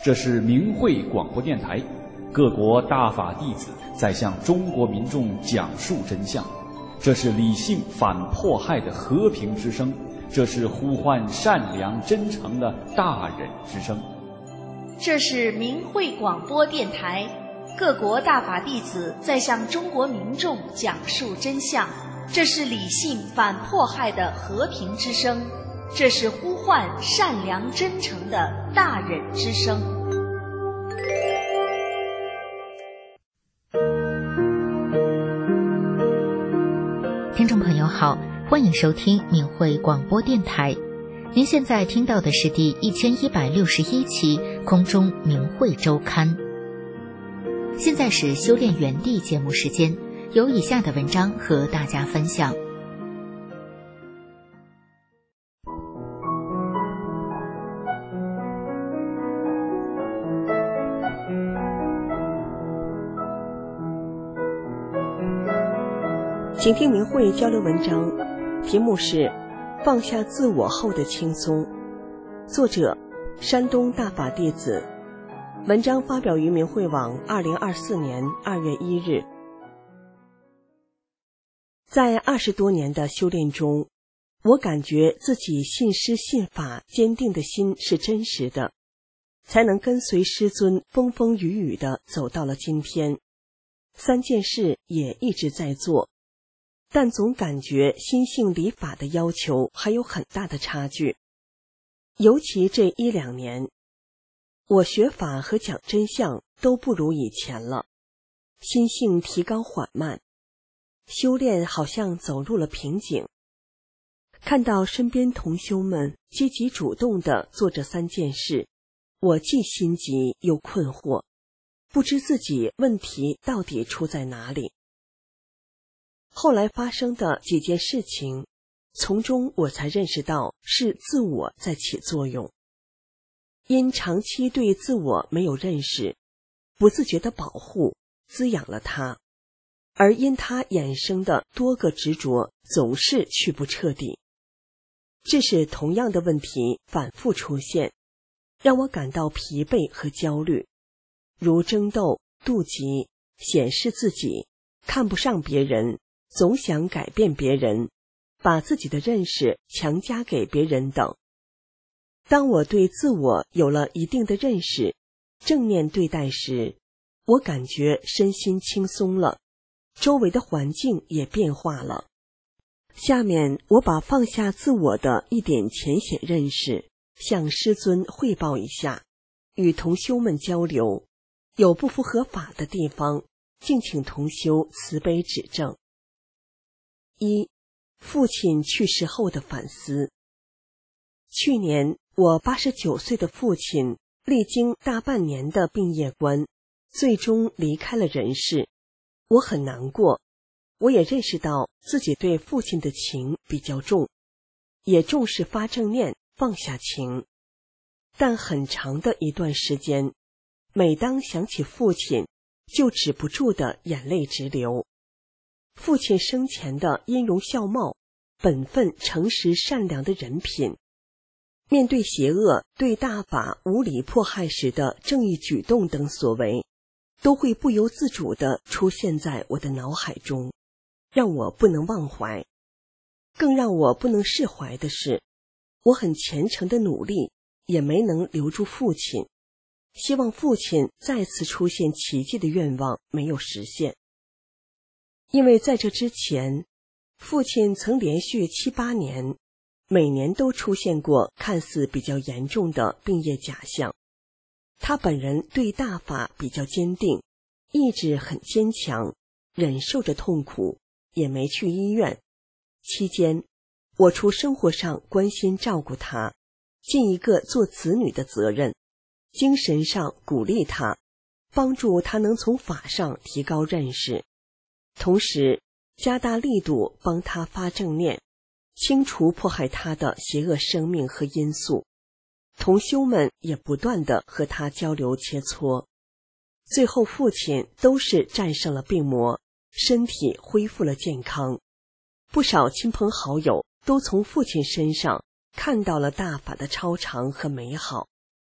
这是明慧广播电台，各国大法弟子在向中国民众讲述真相。这是理性反迫害的和平之声，这是呼唤善良真诚的大忍之声。 这是明慧广播电台，各国大法弟子在向中国民众讲述真相。这是理性反迫害的和平之声，这是呼唤善良真诚的大忍之声。 听众朋友好，欢迎收听明慧广播电台。您现在听到的是第1161期空中明慧周刊。现在是修炼园地节目时间，有以下的文章和大家分享。 请听明慧交流文章，题目是放下自我后的轻松，作者山东大法弟子，文章发表于明慧网2024年2月1日。在20多年的修炼中，我感觉自己信师信法坚定的心是真实的，才能跟随师尊风风雨雨地走到了今天。3件事也一直在做，但总感觉心性理法的要求还有很大的差距。尤其这1-2年，我学法和讲真相都不如以前了，心性提高缓慢，修炼好像走入了瓶颈。看到身边同修们积极主动地做这3件事，我既心急又困惑，不知自己问题到底出在哪里。后来发生的几件事情，从中我才认识到是自我在起作用。因长期对自我没有认识，不自觉的保护滋养了它，而因它衍生的多个执着总是去不彻底。这是同样的问题反复出现，让我感到疲惫和焦虑，如争斗、妒忌、显示自己、看不上别人，总想改变别人，把自己的认识强加给别人等。当我对自我有了一定的认识，正面对待时，我感觉身心轻松了，周围的环境也变化了。下面我把放下自我的一点浅显认识向师尊汇报一下，与同修们交流，有不符合法的地方，敬请同修慈悲指正。1. 父亲去世后的反思。去年我89岁的父亲历经大半年的病业关，最终离开了人世，我很难过。我也认识到自己对父亲的情比较重，也重视发正念放下情。但很长的一段时间，每当想起父亲，就止不住的眼泪直流。父亲生前的音容笑貌，本分诚实善良的人品，面对邪恶对大法无理迫害时的正义举动等所为，都会不由自主地出现在我的脑海中，让我不能忘怀。更让我不能释怀的是，我很虔诚的努力也没能留住父亲，希望父亲再次出现奇迹的愿望没有实现。因为在这之前，父亲曾连续7-8年，每年都出现过看似比较严重的病业假象。他本人对大法比较坚定，意志很坚强，忍受着痛苦，也没去医院。期间，我除生活上关心照顾他，尽一个做子女的责任，精神上鼓励他，帮助他能从法上提高认识，同时加大力度帮他发正念，清除迫害他的邪恶生命和因素。同修们也不断地和他交流切磋，最后父亲都是战胜了病魔，身体恢复了健康。不少亲朋好友都从父亲身上看到了大法的超常和美好，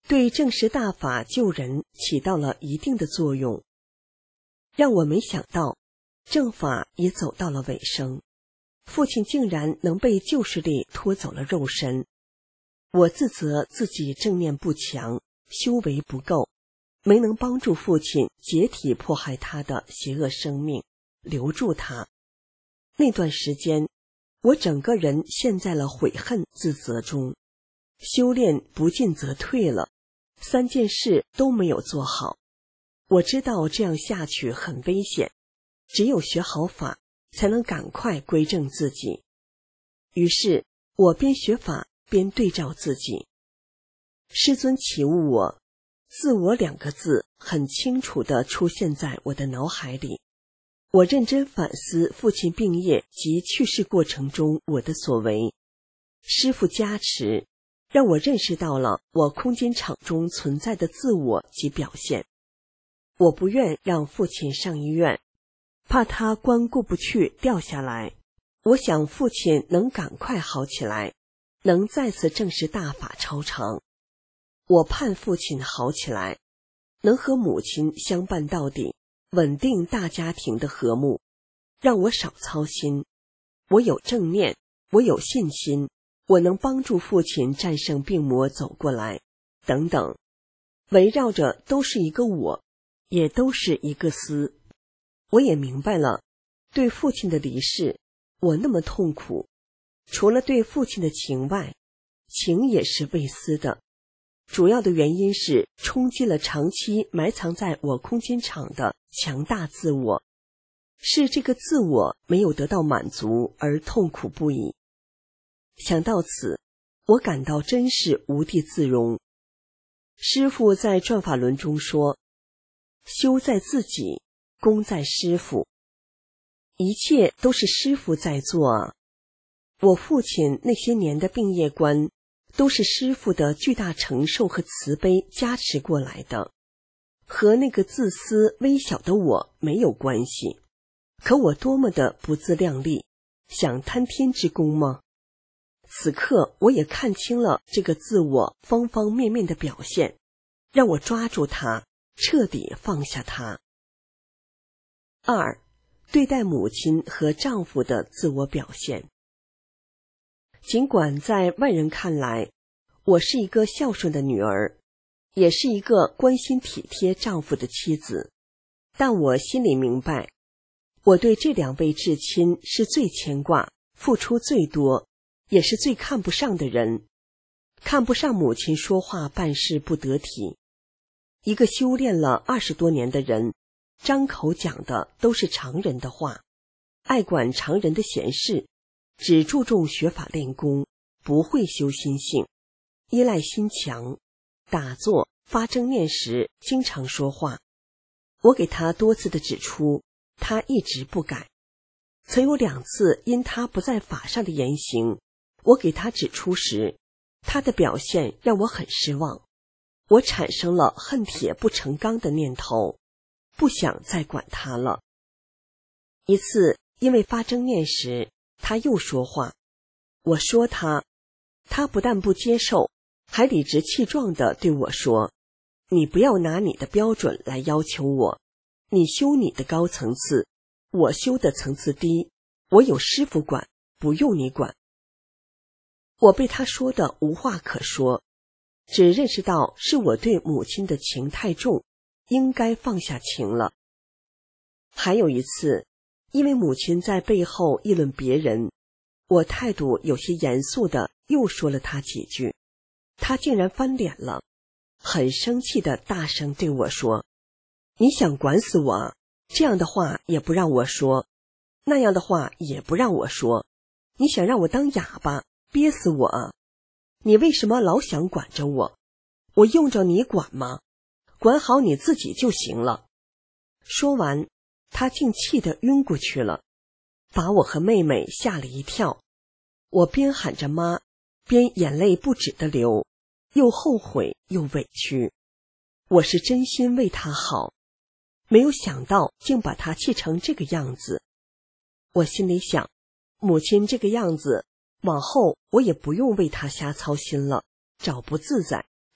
对正识大法救人起到了一定的作用。让我没想到，正法也走到了尾声，父亲竟然能被旧势力拖走了肉身。我自责自己正念不强，修为不够，没能帮助父亲解体迫害他的邪恶生命，留住他。那段时间，我整个人陷在了悔恨自责中，修炼不进则退了，3件事都没有做好。我知道这样下去很危险，只有学好法，才能赶快归正自己。于是我边学法边对照自己。师尊启悟我，自我2个字很清楚地出现在我的脑海里。我认真反思父亲病业及去世过程中我的所为，师父加持，让我认识到了我空间场中存在的自我及表现。我不愿让父亲上医院，怕他关过不去掉下来。我想父亲能赶快好起来，能再次证实大法超常。我盼父亲好起来，能和母亲相伴到底，稳定大家庭的和睦，让我少操心。我有正念，我有信心，我能帮助父亲战胜病魔走过来，等等。围绕着都是一个我，也都是一个思。我也明白了，对父亲的离世，我那么痛苦，除了对父亲的情外，情也是未思的。主要的原因是冲击了长期埋藏在我空间场的强大自我，是这个自我没有得到满足而痛苦不已。想到此，我感到真是无地自容。师父在转法轮中说，修在自己，功在师父，一切都是师父在做啊。我父亲那些年的病业观，都是师父的巨大承受和慈悲加持过来的，和那个自私微小的我没有关系。可我多么的不自量力，想贪天之功吗？此刻我也看清了这个自我方方面面的表现，让我抓住它，彻底放下它。2. 对待母亲和丈夫的自我表现。尽管在外人看来，我是一个孝顺的女儿，也是一个关心体贴丈夫的妻子，但我心里明白，我对这2位至亲是最牵挂，付出最多，也是最看不上的人。看不上母亲说话办事不得体。一个修炼了20多年的人，张口讲的都是常人的话，爱管常人的闲事，只注重学法练功，不会修心性，依赖心强，打坐发正念时经常说话。我给他多次的指出，他一直不改。曾有2次因他不在法上的言行，我给他指出时，他的表现让我很失望。我产生了恨铁不成钢的念头，不想再管他了。一次因为发正念时，他又说话，我说他不但不接受，还理直气壮地对我说，你不要拿你的标准来要求我，你修你的高层次，我修的层次低，我有师父管，不用你管。我被他说的无话可说，只认识到是我对母亲的情太重，应该放下情了。还有一次，因为母亲在背后议论别人，我态度有些严肃的又说了他几句，他竟然翻脸了，很生气的大声对我说，你想管死我啊？这样的话也不让我说，那样的话也不让我说，你想让我当哑巴，憋死我啊？你为什么老想管着我？我用着你管吗？管好你自己就行了。说完，他竟气得晕过去了，把我和妹妹吓了一跳。我边喊着妈，边眼泪不止的流，又后悔又委屈。我是真心为他好，没有想到竟把他气成这个样子。我心里想，母亲这个样子，往后我也不用为他瞎操心了，找不自在，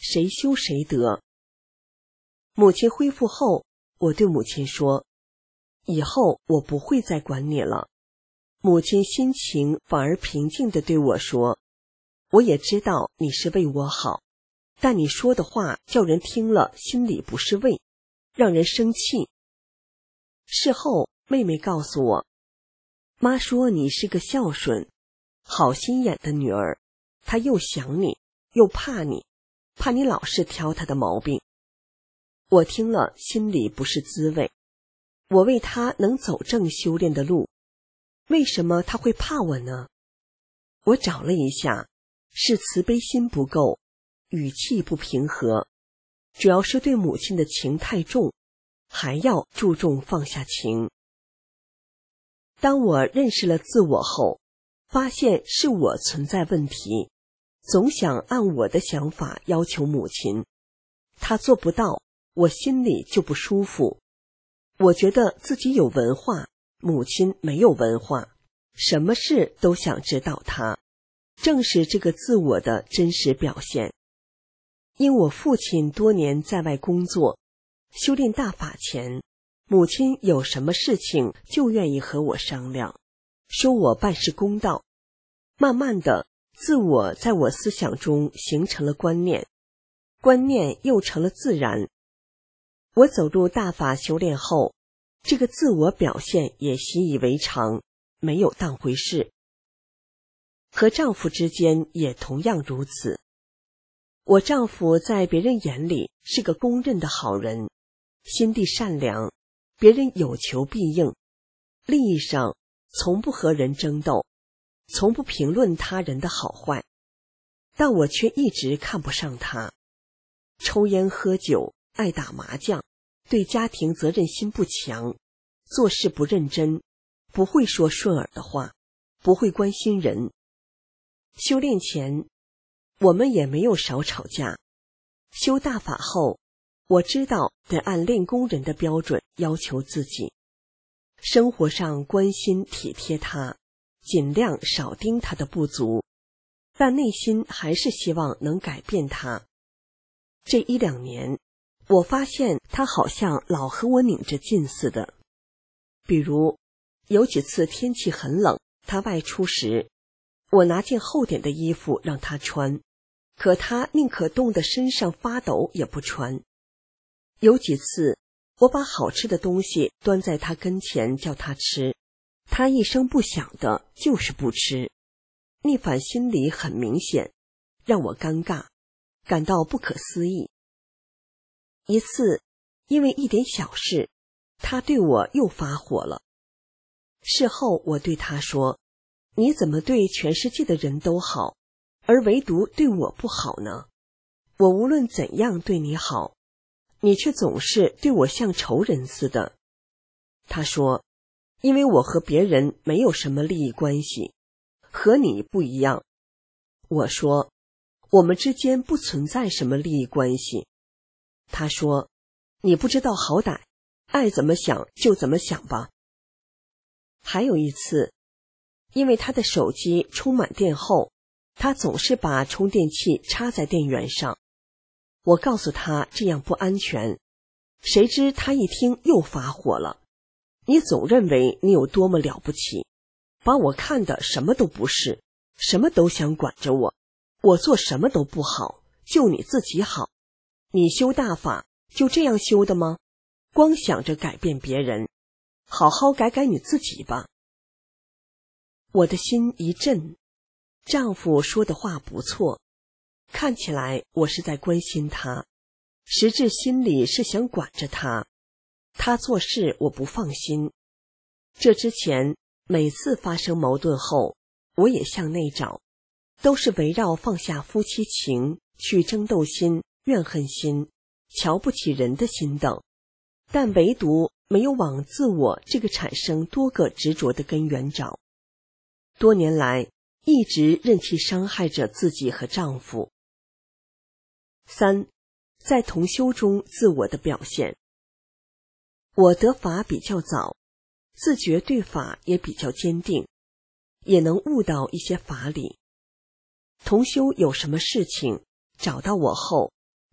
谁修谁得。母亲恢复后，我对母亲说，以后我不会再管你了。母亲心情反而平静地对我说，我也知道你是为我好，但你说的话叫人听了心里不是味，让人生气。事后妹妹告诉我，妈说你是个孝顺好心眼的女儿，她又想你又怕你，怕你老是挑她的毛病。我听了心里不是滋味，我为她能走正修炼的路，为什么她会怕我呢？我找了一下，是慈悲心不够，语气不平和，主要是对母亲的情太重，还要注重放下情。当我认识了自我后，发现是我存在问题，总想按我的想法要求母亲，她做不到，我心里就不舒服。我觉得自己有文化，母亲没有文化，什么事都想指导她，正是这个自我的真实表现。因我父亲多年在外工作，修炼大法前，母亲有什么事情就愿意和我商量，说我办事公道。慢慢的，自我在我思想中形成了观念，观念又成了自然。我走入大法修炼后，这个自我表现也习以为常，没有当回事。和丈夫之间也同样如此。我丈夫在别人眼里是个公认的好人，心地善良，别人有求必应，利益上从不和人争斗，从不评论他人的好坏，但我却一直看不上他。抽烟喝酒，爱打麻将，对家庭责任心不强，做事不认真，不会说顺耳的话，不会关心人。修炼前，我们也没有少吵架。修大法后，我知道得按练功人的标准要求自己，生活上关心体贴他，尽量少盯他的不足，但内心还是希望能改变他。这1-2年，我发现他好像老和我拧着劲似的。比如有几次天气很冷，他外出时，我拿件厚点的衣服让他穿，可他宁可冻得身上发抖也不穿。有几次我把好吃的东西端在他跟前叫他吃，他一声不响的就是不吃，逆反心理很明显，让我尴尬，感到不可思议。一次因为一点小事，他对我又发火了。事后我对他说，你怎么对全世界的人都好，而唯独对我不好呢？我无论怎样对你好，你却总是对我像仇人似的。他说，因为我和别人没有什么利益关系，和你不一样。我说，我们之间不存在什么利益关系。他说，你不知道好歹，爱怎么想就怎么想吧。还有一次，因为他的手机充满电后，他总是把充电器插在电源上。我告诉他这样不安全，谁知他一听又发火了。你总认为你有多么了不起，把我看的什么都不是，什么都想管着我，我做什么都不好，就你自己好。你修大法就这样修的吗？光想着改变别人，好好改改你自己吧。我的心一震，丈夫说的话不错，看起来我是在关心他，实质心里是想管着他。他做事我不放心。这之前每次发生矛盾后，我也向内找，都是围绕放下夫妻情、去争斗心、怨恨心、瞧不起人的心等，但唯独没有往自我这个产生多个执着的根源找。多年来一直任其伤害着自己和丈夫。3. 在同修中自我的表现。我得法比较早，自觉对法也比较坚定，也能悟到一些法理。同修有什么事情找到我后，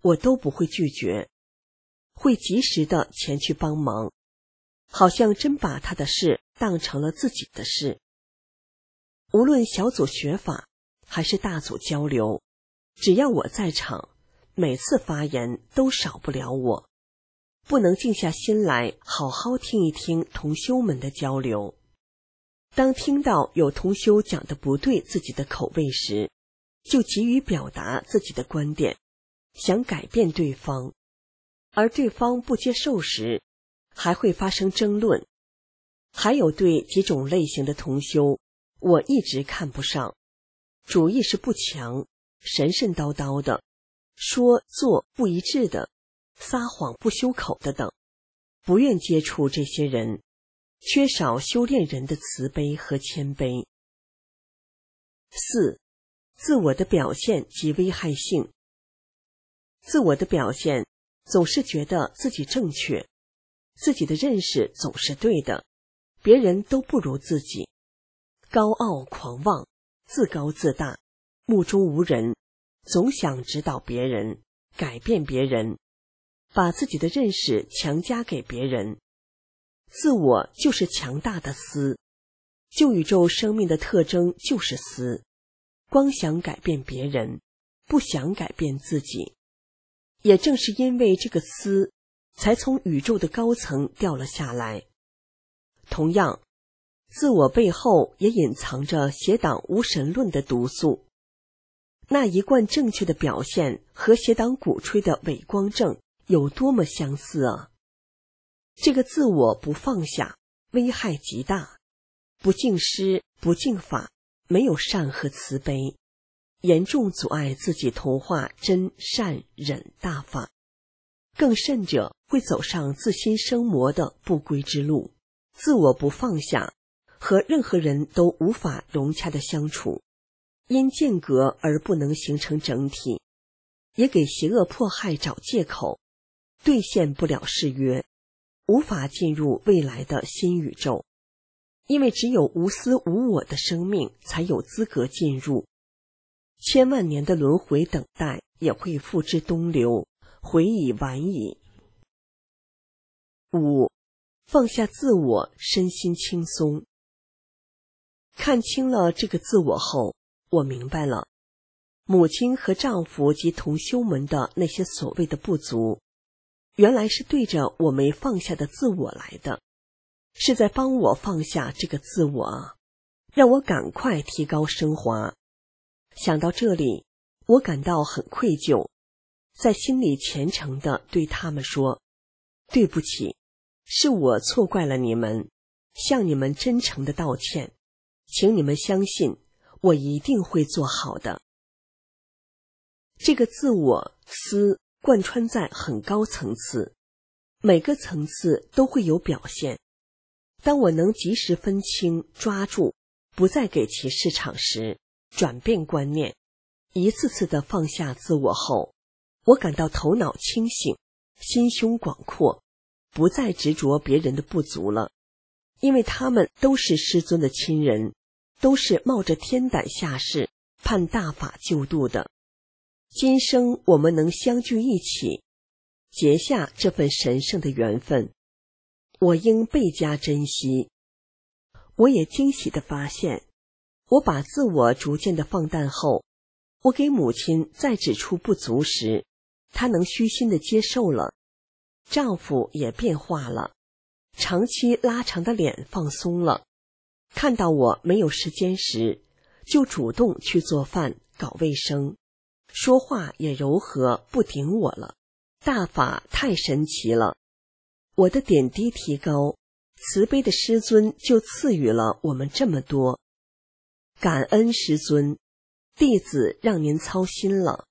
我都不会拒绝，会及时的前去帮忙，好像真把他的事当成了自己的事。无论小组学法还是大组交流，只要我在场，每次发言都少不了我，不能静下心来好好听一听同修们的交流。当听到有同修讲的不对自己的口味时，就急于表达自己的观点，想改变对方，而对方不接受时，还会发生争论。还有对几种类型的同修，我一直看不上，主意识不强，神神叨叨的，说做不一致的，撒谎不修口的等，不愿接触这些人，缺少修炼人的慈悲和谦卑。4. 自我的表现及危害性。自我的表现总是觉得自己正确，自己的认识总是对的，别人都不如自己，高傲狂妄，自高自大，目中无人，总想指导别人，改变别人，把自己的认识强加给别人。自我就是强大的私，旧宇宙生命的特征就是私，光想改变别人，不想改变自己。也正是因为这个私，才从宇宙的高层掉了下来。同样，自我背后也隐藏着邪党无神论的毒素。那一贯正确的表现和邪党鼓吹的伪光正有多么相似啊！这个自我不放下，危害极大，不敬师，不敬法，没有善和慈悲，严重阻碍自己同化真善忍大法，更甚者会走上自心生魔的不归之路。自我不放下，和任何人都无法融洽的相处，因间隔而不能形成整体，也给邪恶迫害找借口，兑现不了誓约，无法进入未来的新宇宙。因为只有无私无我的生命才有资格进入，千万年的轮回等待也会付之东流，悔已晚矣。5. 放下自我，身心轻松。看清了这个自我后，我明白了，母亲和丈夫及同修们的那些所谓的不足，原来是对着我没放下的自我来的，是在帮我放下这个自我，让我赶快提高升华。想到这里，我感到很愧疚，在心里虔诚地对他们说，对不起，是我错怪了你们，向你们真诚的道歉，请你们相信，我一定会做好的。这个自我私贯穿在很高层次，每个层次都会有表现。当我能及时分清抓住，不再给其市场时，转变观念，一次次的放下自我后，我感到头脑清醒，心胸广阔，不再执着别人的不足了，因为他们都是师尊的亲人，都是冒着天胆下世盼大法救度的。今生我们能相聚一起，结下这份神圣的缘分，我应倍加珍惜。我也惊喜地发现，我把自我逐渐的放淡后，我给母亲再指出不足时，她能虚心地接受了，丈夫也变化了，长期拉长的脸放松了，看到我没有时间时，就主动去做饭搞卫生，说话也柔和，不顶我了。大法太神奇了，我的点滴提高，慈悲的师尊就赐予了我们这么多。感恩师尊，弟子让您操心了。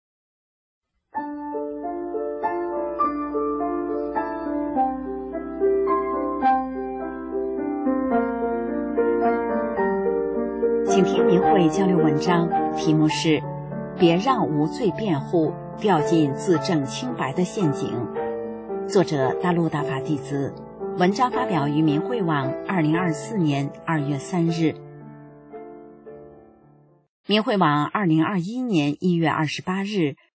请听明慧交流文章，题目是别让无罪辩护掉进自证清白的陷阱。作者大陆大法弟子，文章发表于明慧网2024年2月3日。明慧网2021年1月28日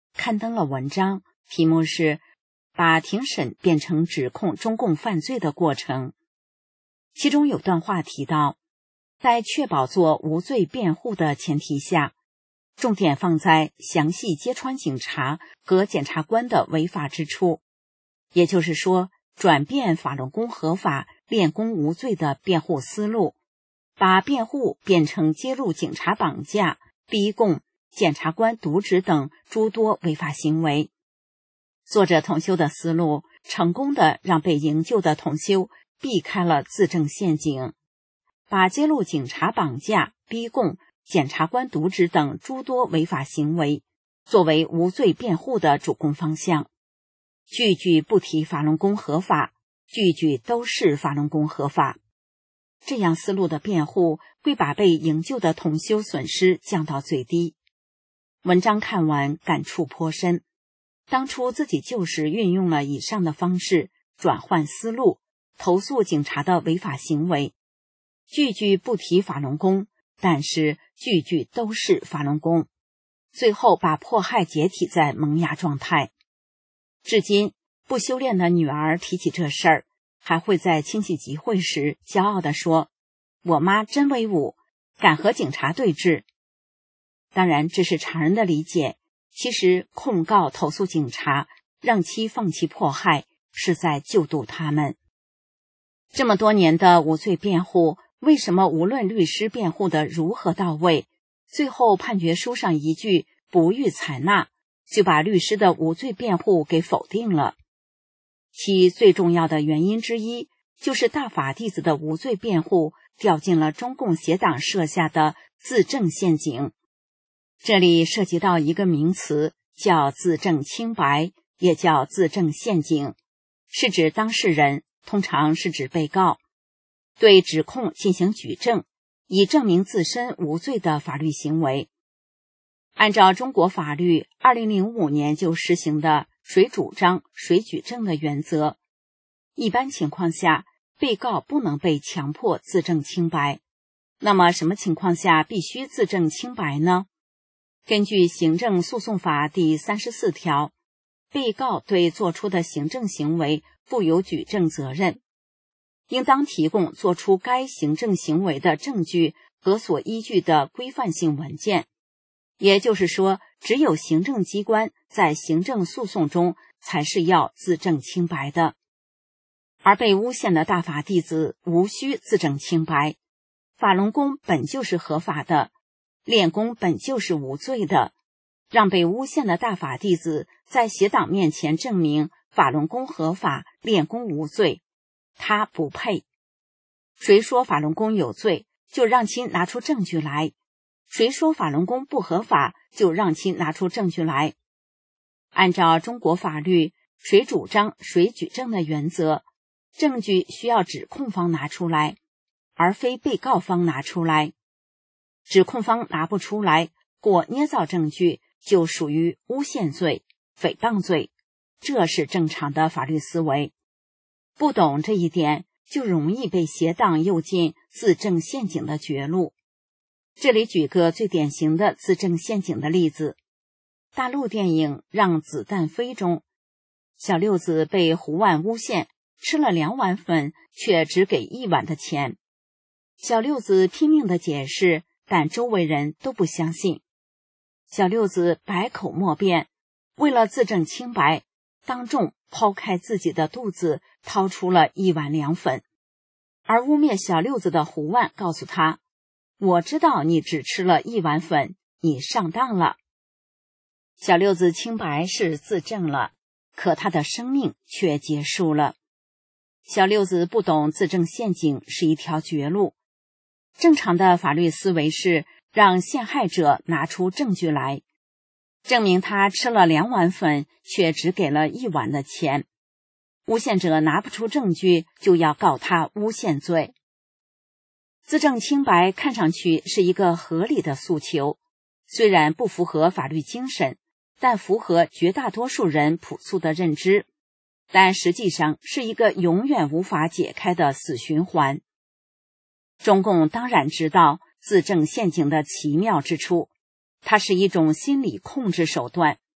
刊登了文章，题目是把庭审变成指控中共犯罪的过程。其中有段话提到，在确保做无罪辩护的前提下，重点放在详细揭穿警察和检察官的违法之处，也就是说，转变法轮功合法、练功无罪的辩护思路，把辩护变成揭露警察绑架、逼供、检察官渎职等诸多违法行为。作者同修的思路成功地让被营救的同修避开了自证陷阱，把揭露警察绑架、逼供、检察官渎职等诸多违法行为作为无罪辩护的主攻方向，句句不提法轮功合法，句句都是法轮功合法。这样思路的辩护会把被营救的同修损失降到最低。文章看完感触颇深，当初自己就是运用了以上的方式转换思路，投诉警察的违法行为，句句不提法轮功，但是句句都是法轮功，最后把迫害解体在萌芽状态。至今不修炼的女儿提起这事儿，还会在亲戚集会时骄傲地说，我妈真威武，敢和警察对峙。当然这是常人的理解，其实控告投诉警察，让其放弃迫害，是在救度他们。这么多年的无罪辩护，为什么无论律师辩护的如何到位，最后判决书上一句不予采纳，就把律师的无罪辩护给否定了？其最重要的原因之一，就是大法弟子的无罪辩护掉进了中共邪党设下的自证陷阱。这里涉及到一个名词，叫自证清白，也叫自证陷阱，是指当事人，通常是指被告，对指控进行举证，以证明自身无罪的法律行为。按照中国法律2005年就实行的谁主张谁举证的原则，一般情况下，被告不能被强迫自证清白。那么什么情况下必须自证清白呢？根据行政诉讼法第34条，被告对作出的行政行为负有举证责任，应当提供作出该行政行为的证据和所依据的规范性文件。也就是说，只有行政机关在行政诉讼中才是要自证清白的，而被诬陷的大法弟子无需自证清白。法轮功本就是合法的，练功本就是无罪的，让被诬陷的大法弟子在邪党面前证明法轮功合法，练功无罪，他不配。谁说法轮功有罪，就让其拿出证据来；谁说法轮功不合法，就让其拿出证据来。按照中国法律谁主张谁举证的原则，证据需要指控方拿出来，而非被告方拿出来。指控方拿不出来或捏造证据，就属于诬陷罪、诽谤罪，这是正常的法律思维。不懂这一点，就容易被邪党诱进自证陷阱的绝路。这里举个最典型的自证陷阱的例子，大陆电影《让子弹飞》中，小六子被胡万诬陷，吃了2碗粉，却只给1碗的钱。小六子拼命地解释，但周围人都不相信。小六子百口莫辩，为了自证清白，当众抛开自己的肚子，掏出了1碗凉粉。而污蔑小六子的胡万告诉他，我知道你只吃了1碗粉，你上当了。小六子清白是自证了，可他的生命却结束了。小六子不懂自证陷阱是一条绝路。正常的法律思维是让陷害者拿出证据来，证明他吃了2碗粉，却只给了1碗的钱。诬陷者拿不出证据，就要告他诬陷罪。自证清白看上去是一个合理的诉求，虽然不符合法律精神，但符合绝大多数人朴素的认知，但实际上是一个永远无法解开的死循环。中共当然知道自证陷阱的奇妙之处，它是一种心理控制手段，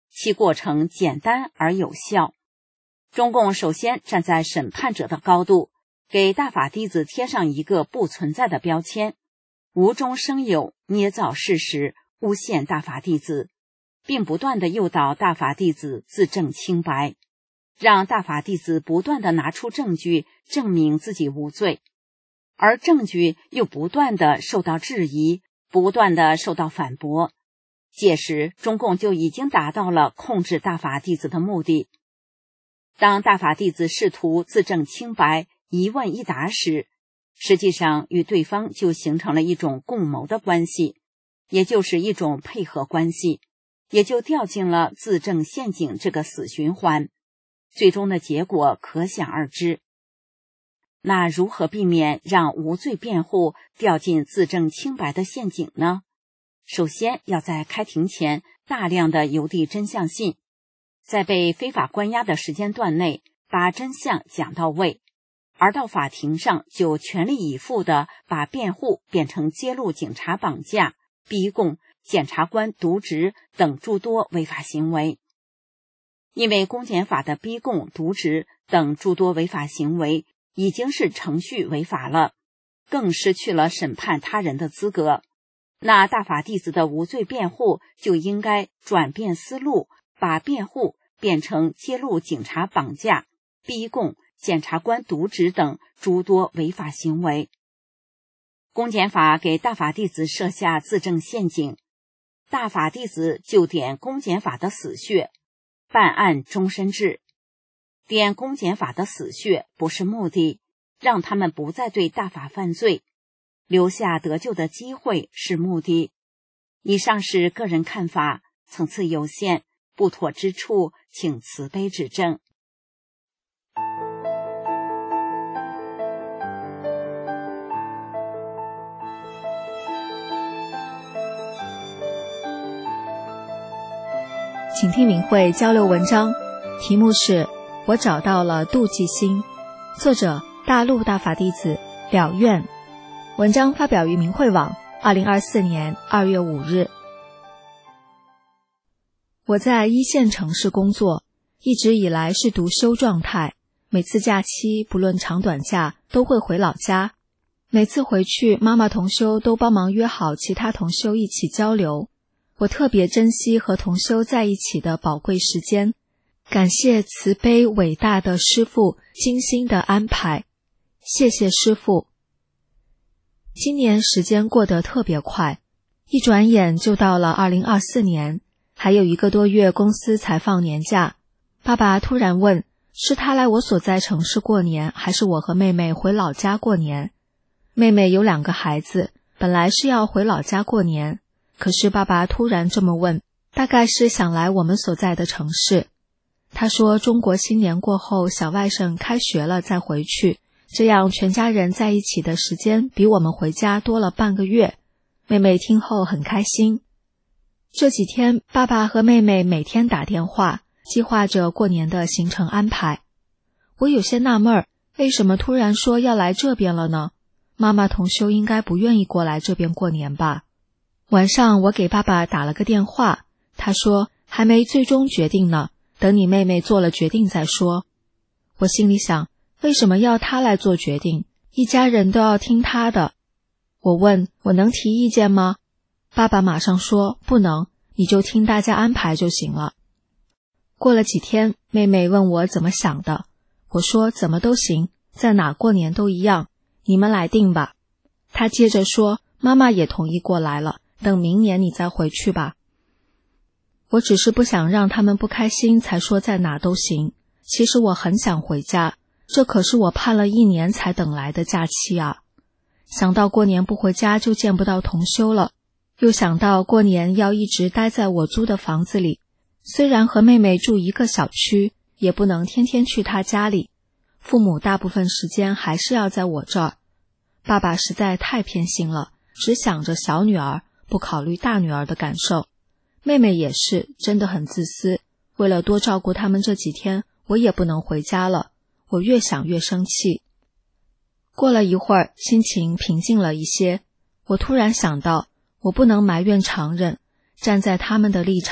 其过程简单而有效。中共首先站在审判者的高度，给大法弟子贴上一个不存在的标签，无中生有，捏造事实，诬陷大法弟子，并不断地诱导大法弟子自证清白，让大法弟子不断地拿出证据证明自己无罪，而证据又不断地受到质疑，不断地受到反驳。届时中共就已经达到了控制大法弟子的目的。当大法弟子试图自证清白，一问一答时，实际上与对方就形成了一种共谋的关系，也就是一种配合关系，也就掉进了自证陷阱这个死循环，最终的结果可想而知。那如何避免让无罪辩护掉进自证清白的陷阱呢？首先要在开庭前大量的邮递真相信，在被非法关押的时间段内把真相讲到位，而到法庭上就全力以赴地把辩护变成揭露警察绑架、逼供、检察官渎职等诸多违法行为。因为公检法的逼供、渎职等诸多违法行为已经是程序违法了，更失去了审判他人的资格。那大法弟子的无罪辩护就应该转变思路，把辩护变成揭露警察绑架、逼供、检察官渎职等诸多违法行为。公检法给大法弟子设下自证陷阱，大法弟子就点公检法的死穴，办案终身制。点公检法的死穴不是目的，让他们不再对大法犯罪，留下得救的机会是目的。以上是个人看法，层次有限，不妥之处请慈悲指正。 请听明慧交流文章，题目是我找到了妒忌心，作者大陆大法弟子了愿。文章发表于明慧网2024年2月5日。我在一线城市工作，一直以来是独休状态，每次假期不论长短假都会回老家。每次回去，妈妈同修都帮忙约好其他同修一起交流。我特别珍惜和同修在一起的宝贵时间，感谢慈悲伟大的师父精心的安排，谢谢师父。今年时间过得特别快，一转眼就到了2024年，还有1个多月公司才放年假。爸爸突然问，是他来我所在城市过年，还是我和妹妹回老家过年？妹妹有2个孩子，本来是要回老家过年，可是爸爸突然这么问，大概是想来我们所在的城市。他说中国新年过后小外甥开学了再回去，这样全家人在一起的时间比我们回家多了半个月。妹妹听后很开心。这几天爸爸和妹妹每天打电话，计划着过年的行程安排。我有些纳闷，为什么突然说要来这边了呢？妈妈同修应该不愿意过来这边过年吧。晚上我给爸爸打了个电话，他说还没最终决定呢，等你妹妹做了决定再说。我心里想，为什么要她来做决定？一家人都要听她的。我问，我能提意见吗？爸爸马上说，不能，你就听大家安排就行了。过了几天，妹妹问我怎么想的，我说怎么都行，在哪过年都一样，你们来定吧。她接着说，妈妈也同意过来了，等明年你再回去吧。我只是不想让他们不开心才说在哪都行，其实我很想回家，这可是我盼了1年才等来的假期啊。想到过年不回家就见不到同修了，又想到过年要一直待在我租的房子里，虽然和妹妹住一个小区，也不能天天去她家里，父母大部分时间还是要在我这儿。爸爸实在太偏心了，只想着小女儿，不考虑大女儿的感受。妹妹也是，真的很自私，为了多照顾他们这几天，我也不能回家了。我越想越生气。过了一会儿，心情平静了一些，我突然想到，我不能埋怨常人，站在他们的立场，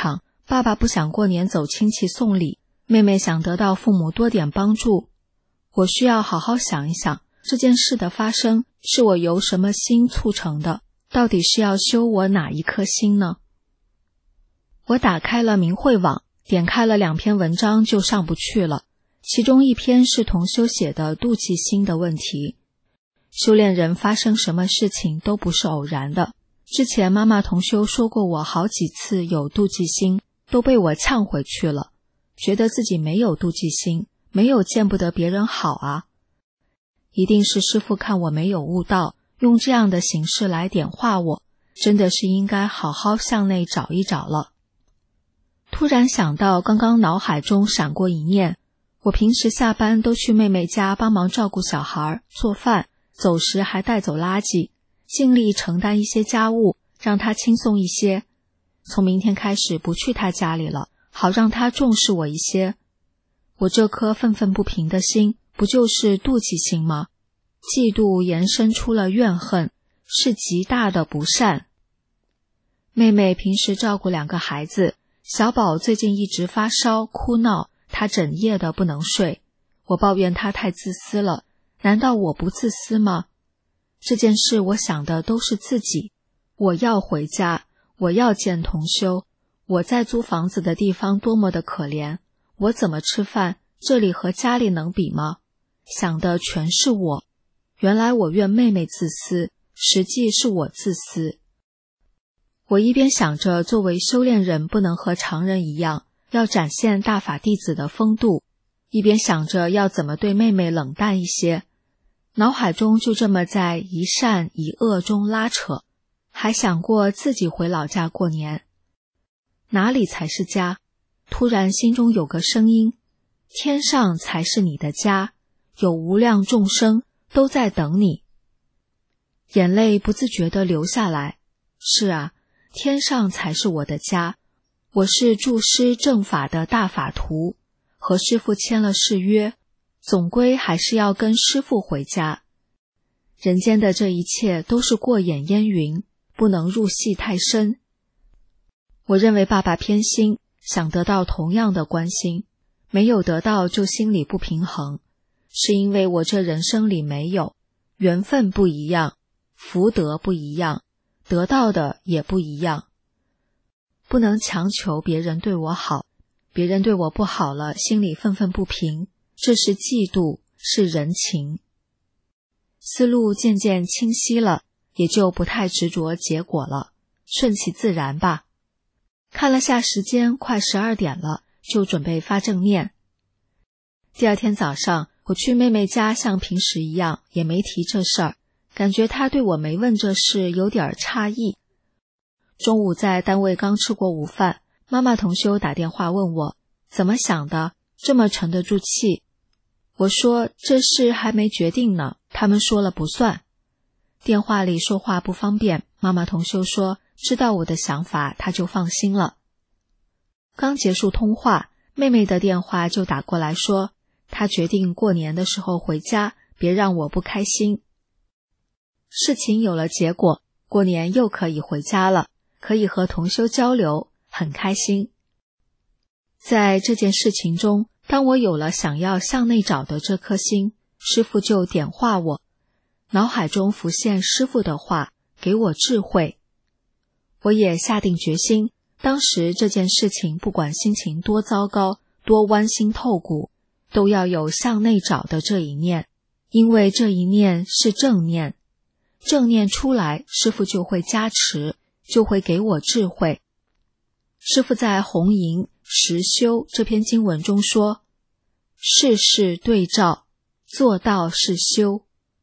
爸爸不想过年走亲戚送礼，妹妹想得到父母多点帮助。我需要好好想一想，这件事的发生是我由什么心促成的，到底是要修我哪一颗心呢？我打开了明慧网，点开了2篇文章就上不去了。其中一篇是同修写的妒忌心的问题。修炼人发生什么事情都不是偶然的。之前妈妈同修说过我好几次有妒忌心，都被我呛回去了，觉得自己没有妒忌心，没有见不得别人好啊。一定是师父看我没有悟道，用这样的形式来点化我，真的是应该好好向内找一找了。突然想到刚刚脑海中闪过一念，我平时下班都去妹妹家帮忙照顾小孩、做饭，走时还带走垃圾，尽力承担一些家务，让她轻松一些。从明天开始不去她家里了，好让她重视我一些。我这颗愤愤不平的心，不就是妒忌心吗？嫉妒延伸出了怨恨，是极大的不善。妹妹平时照顾2个孩子，小宝最近一直发烧哭闹，她整夜的不能睡。我抱怨她太自私了，难道我不自私吗？这件事我想的都是自己，我要回家，我要见同修，我在租房子的地方多么的可怜，我怎么吃饭，这里和家里能比吗？想的全是我。原来我怨妹妹自私，实际是我自私。我一边想着作为修炼人不能和常人一样，要展现大法弟子的风度，一边想着要怎么对妹妹冷淡一些，脑海中就这么在一善一恶中拉扯，还想过自己回老家过年。哪里才是家？突然心中有个声音，天上才是你的家，有无量众生都在等你。眼泪不自觉地流下来。是啊，天上才是我的家，我是助师正法的大法徒，和师父签了誓约，总归还是要跟师父回家。人间的这一切都是过眼烟云，不能入戏太深。我认为爸爸偏心，想得到同样的关心，没有得到就心里不平衡，是因为我这人生里没有，缘分不一样，福德不一样，得到的也不一样。不能强求别人对我好，别人对我不好了，心里愤愤不平，这是嫉妒，是人情。思路渐渐清晰了，也就不太执着结果了，顺其自然吧。看了下时间，快12点了，就准备发正念。第二天早上，我去妹妹家，像平时一样，也没提这事儿，感觉她对我没问这事有点诧异。中午在单位刚吃过午饭，妈妈同修打电话问我怎么想的，这么沉得住气。我说这事还没决定呢，他们说了不算。电话里说话不方便，妈妈同修说知道我的想法，她就放心了。刚结束通话，妹妹的电话就打过来说，她决定过年的时候回家，别让我不开心。事情有了结果，过年又可以回家了，可以和同修交流，很开心。在这件事情中，当我有了想要向内找的这颗心，师父就点化我，脑海中浮现师父的话，给我智慧。我也下定决心，当时这件事情不管心情多糟糕，多剜心透骨，都要有向内找的这一念，因为这一念是正念，正念出来，师父就会加持，就会给我智慧。师父在《红营实修》这篇经文中说，事事对照，做到是修。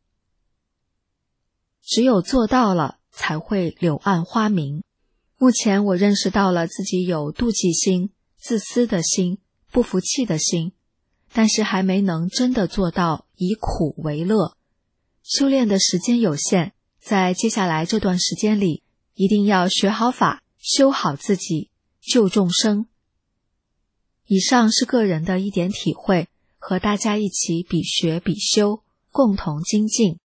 只有做到了，才会柳暗花明。目前我认识到了自己有妒忌心、自私的心、不服气的心，但是还没能真的做到以苦为乐。修炼的时间有限，在接下来这段时间里，一定要学好法，修好自己，救众生。以上是个人的一点体会，和大家一起比学比修，共同精进。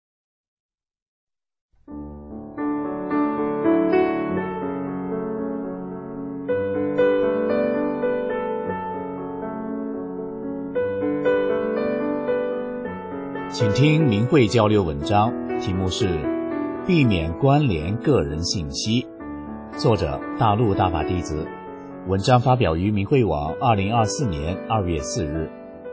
请听明慧交流文章，题目是避免关联个人信息，作者大陆大法弟子。文章发表于明慧网2024年2月4日。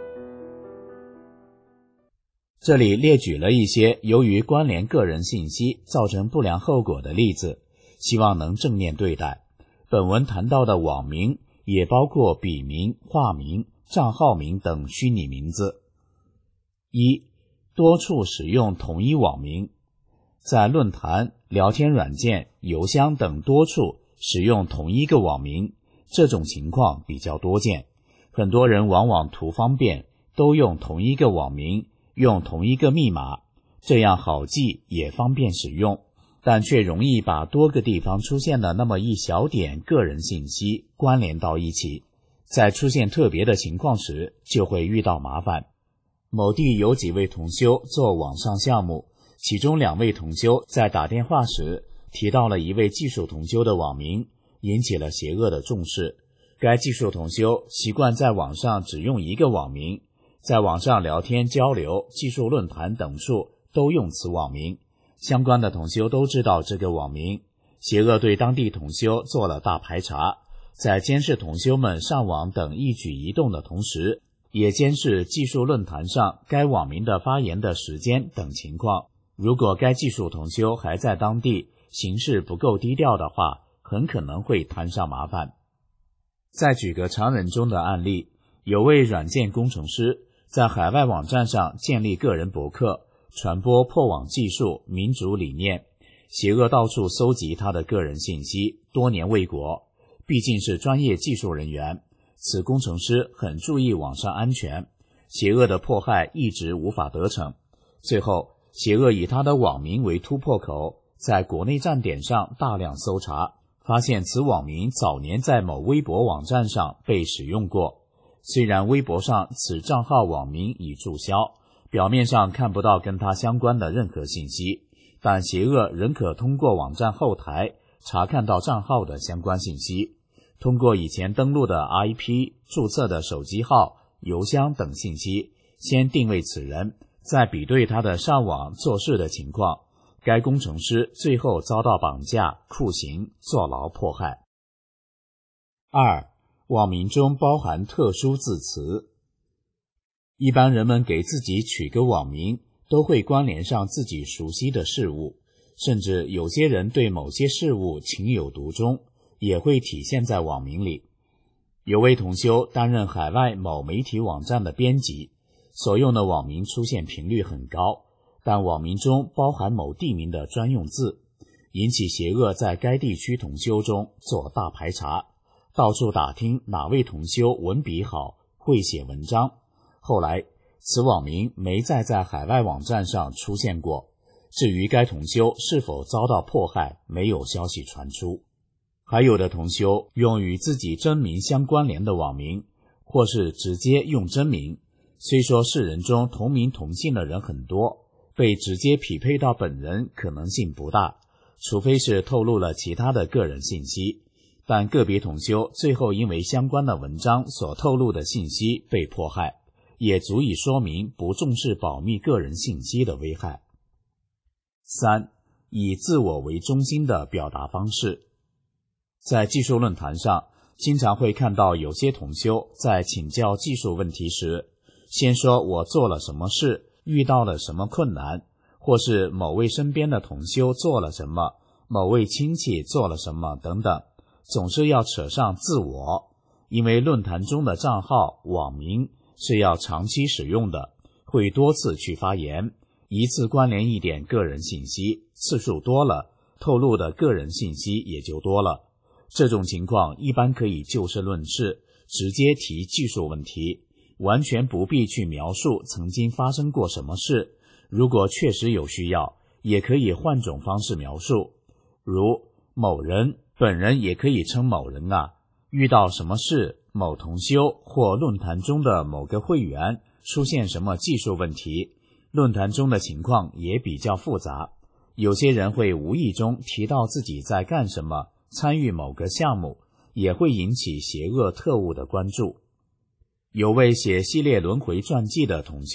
这里列举了一些由于关联个人信息造成不良后果的例子，希望能正面对待。本文谈到的网名也包括笔名、化名、账号名等虚拟名字。一、多处使用同一网名，在论坛、聊天软件、邮箱等多处使用同一个网名，这种情况比较多见。很多人往往图方便，都用同一个网名，用同一个密码，这样好记也方便使用，但却容易把多个地方出现的那么一小点个人信息关联到一起，在出现特别的情况时就会遇到麻烦。某地有几位同修做网上项目，其中2位同修在打电话时提到了一位技术同修的网名，引起了邪恶的重视。该技术同修习惯在网上只用一个网名，在网上聊天交流、技术论坛等处都用此网名，相关的同修都知道这个网名。邪恶对当地同修做了大排查，在监视同修们上网等一举一动的同时，也监视技术论坛上该网名的发言的时间等情况。如果该技术同修还在当地，行事不够低调的话，很可能会摊上麻烦。再举个常人中的案例，有位软件工程师在海外网站上建立个人博客，传播破网技术、民主理念，邪恶到处搜集他的个人信息，多年未果。毕竟是专业技术人员，此工程师很注意网上安全，邪恶的迫害一直无法得逞。最后，邪恶以他的网名为突破口，在国内站点上大量搜查，发现此网名早年在某微博网站上被使用过。虽然微博上此账号网名已注销，表面上看不到跟他相关的任何信息，但邪恶仍可通过网站后台查看到账号的相关信息，通过以前登录的 IP、注册的手机号、邮箱等信息，先定位此人，再比对他的上网做事的情况，该工程师最后遭到绑架、酷刑、坐牢迫害。2、网名中包含特殊字词。一般人们给自己取个网名，都会关联上自己熟悉的事物，甚至有些人对某些事物情有独钟，也会体现在网名里。有位同修担任海外某媒体网站的编辑，所用的网名出现频率很高，但网名中包含某地名的专用字，引起邪恶在该地区同修中做大排查，到处打听哪位同修文笔好，会写文章。后来此网名没再在海外网站上出现过，至于该同修是否遭到迫害，没有消息传出。还有的同修用与自己真名相关联的网名，或是直接用真名，虽说世人中同名同姓的人很多，被直接匹配到本人可能性不大，除非是透露了其他的个人信息，但个别同修最后因为相关的文章所透露的信息被迫害，也足以说明不重视保密个人信息的危害。3、以自我为中心的表达方式。在技术论坛上，经常会看到有些同修在请教技术问题时，先说我做了什么事，遇到了什么困难，或是某位身边的同修做了什么，某位亲戚做了什么等等，总是要扯上自我。因为论坛中的账号、网名是要长期使用的，会多次去发言，一次关联一点个人信息，次数多了，透露的个人信息也就多了。这种情况一般可以就事论事，直接提技术问题，完全不必去描述曾经发生过什么事。如果确实有需要，也可以换种方式描述，如某人，本人也可以称某人啊，遇到什么事，某同修或论坛中的某个会员出现什么技术问题，论坛中的情况也比较复杂，有些人会无意中提到自己在干什么，参与某个项目，也会引起邪恶特务的关注。有位写系列轮回传记的同修，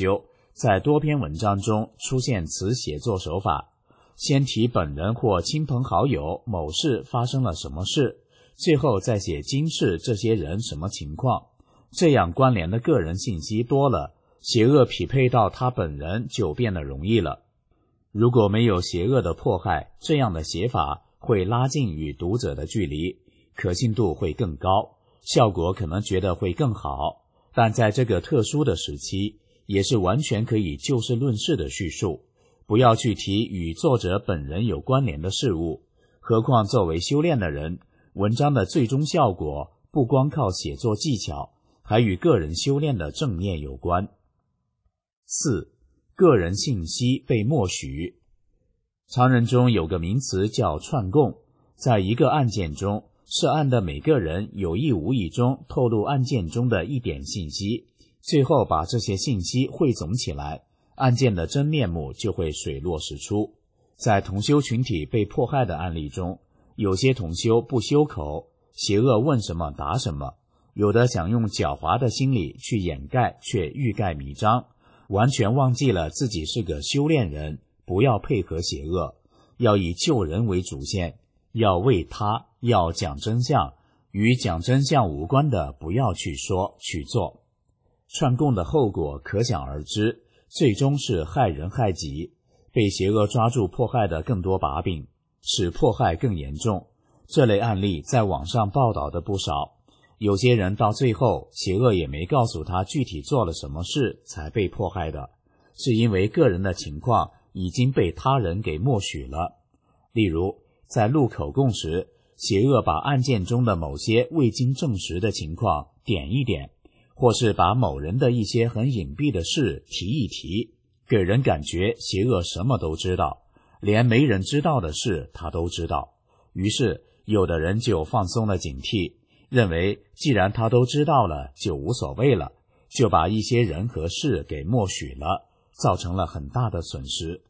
在多篇文章中出现此写作手法，先提本人或亲朋好友某事发生了什么事，最后再写今世这些人什么情况，这样关联的个人信息多了，邪恶匹配到他本人就变得容易了。如果没有邪恶的迫害，这样的写法会拉近与读者的距离，可信度会更高，效果可能觉得会更好，但在这个特殊的时期，也是完全可以就事论事的叙述，不要去提与作者本人有关联的事物。何况作为修炼的人，文章的最终效果不光靠写作技巧，还与个人修炼的正念有关。4. 个人信息被默许。常人中有个名词叫串供，在一个案件中，涉案的每个人有意无意中透露案件中的一点信息，最后把这些信息汇总起来，案件的真面目就会水落石出。在同修群体被迫害的案例中，有些同修不修口，邪恶问什么答什么，有的想用狡猾的心理去掩盖，却欲盖弥彰，完全忘记了自己是个修炼人，不要配合邪恶，要以救人为主线，要为他，要讲真相，与讲真相无关的不要去说去做。串供的后果可想而知，最终是害人害己，被邪恶抓住迫害的更多把柄，使迫害更严重。这类案例在网上报道的不少，有些人到最后邪恶也没告诉他具体做了什么事才被迫害的，是因为个人的情况已经被他人给默许了。例如在录口供时，邪恶把案件中的某些未经证实的情况点一点，或是把某人的一些很隐蔽的事提一提，给人感觉邪恶什么都知道，连没人知道的事他都知道。于是有的人就放松了警惕，认为既然他都知道了就无所谓了，就把一些人和事给默许了，造成了很大的损失。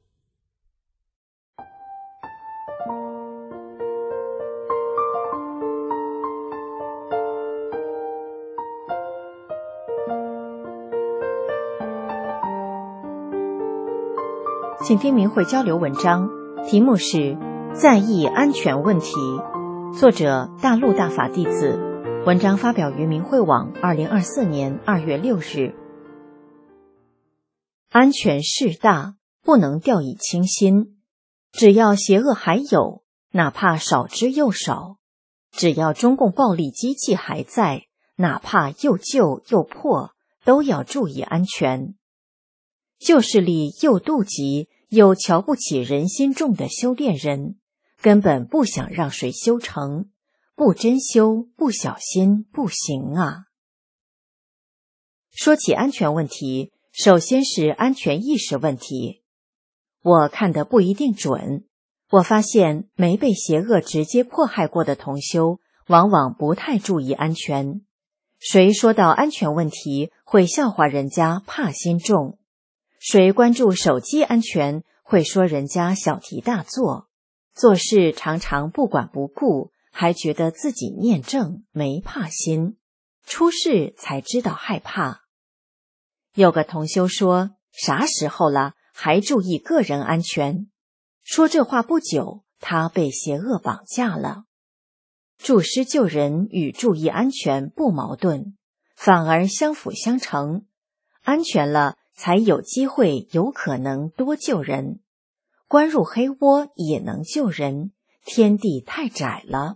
请听明慧交流文章，题目是在意安全问题，作者大陆大法弟子，文章发表于明慧网2024年2月6日。安全事大，不能掉以轻心，只要邪恶还有，哪怕少之又少，只要中共暴力机器还在，哪怕又旧又破，都要注意安全。旧势力又妒忌又瞧不起人心重的修炼人，根本不想让谁修成，不真修，不小心不行啊。说起安全问题，首先是安全意识问题。我看得不一定准，我发现没被邪恶直接迫害过的同修，往往不太注意安全。谁说到安全问题，会笑话人家怕心重；谁关注手机安全，会说人家小题大做，做事常常不管不顾，还觉得自己念正没怕心，出事才知道害怕。有个同修说，啥时候了，还注意个人安全？说这话不久，他被邪恶绑架了。助师救人与注意安全不矛盾，反而相辅相成。安全了，才有机会有可能多救人，关入黑窝也能救人，天地太窄了。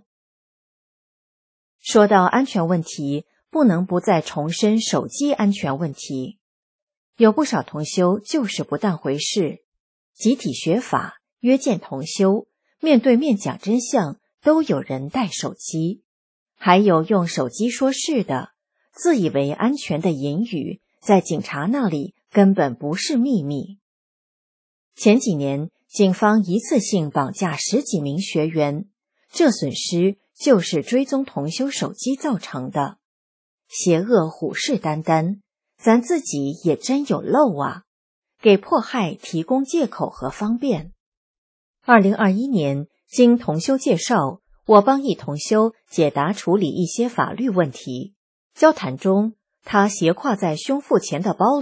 说到安全问题，不能不再重申手机安全问题。有不少同修就是不当回事，集体学法、约见同修、面对面讲真相，都有人带手机，还有用手机说事的，自以为安全的隐语，在警察那里根本不是秘密。前几年，警方一次性绑架10几名学员，这损失就是追踪同修手机造成的。邪恶虎视眈眈，咱自己也真有漏啊，给迫害提供借口和方便。2021年，经同修介绍，我帮一同修解答处理一些法律问题。交谈中，他斜挎在胸腹前的包里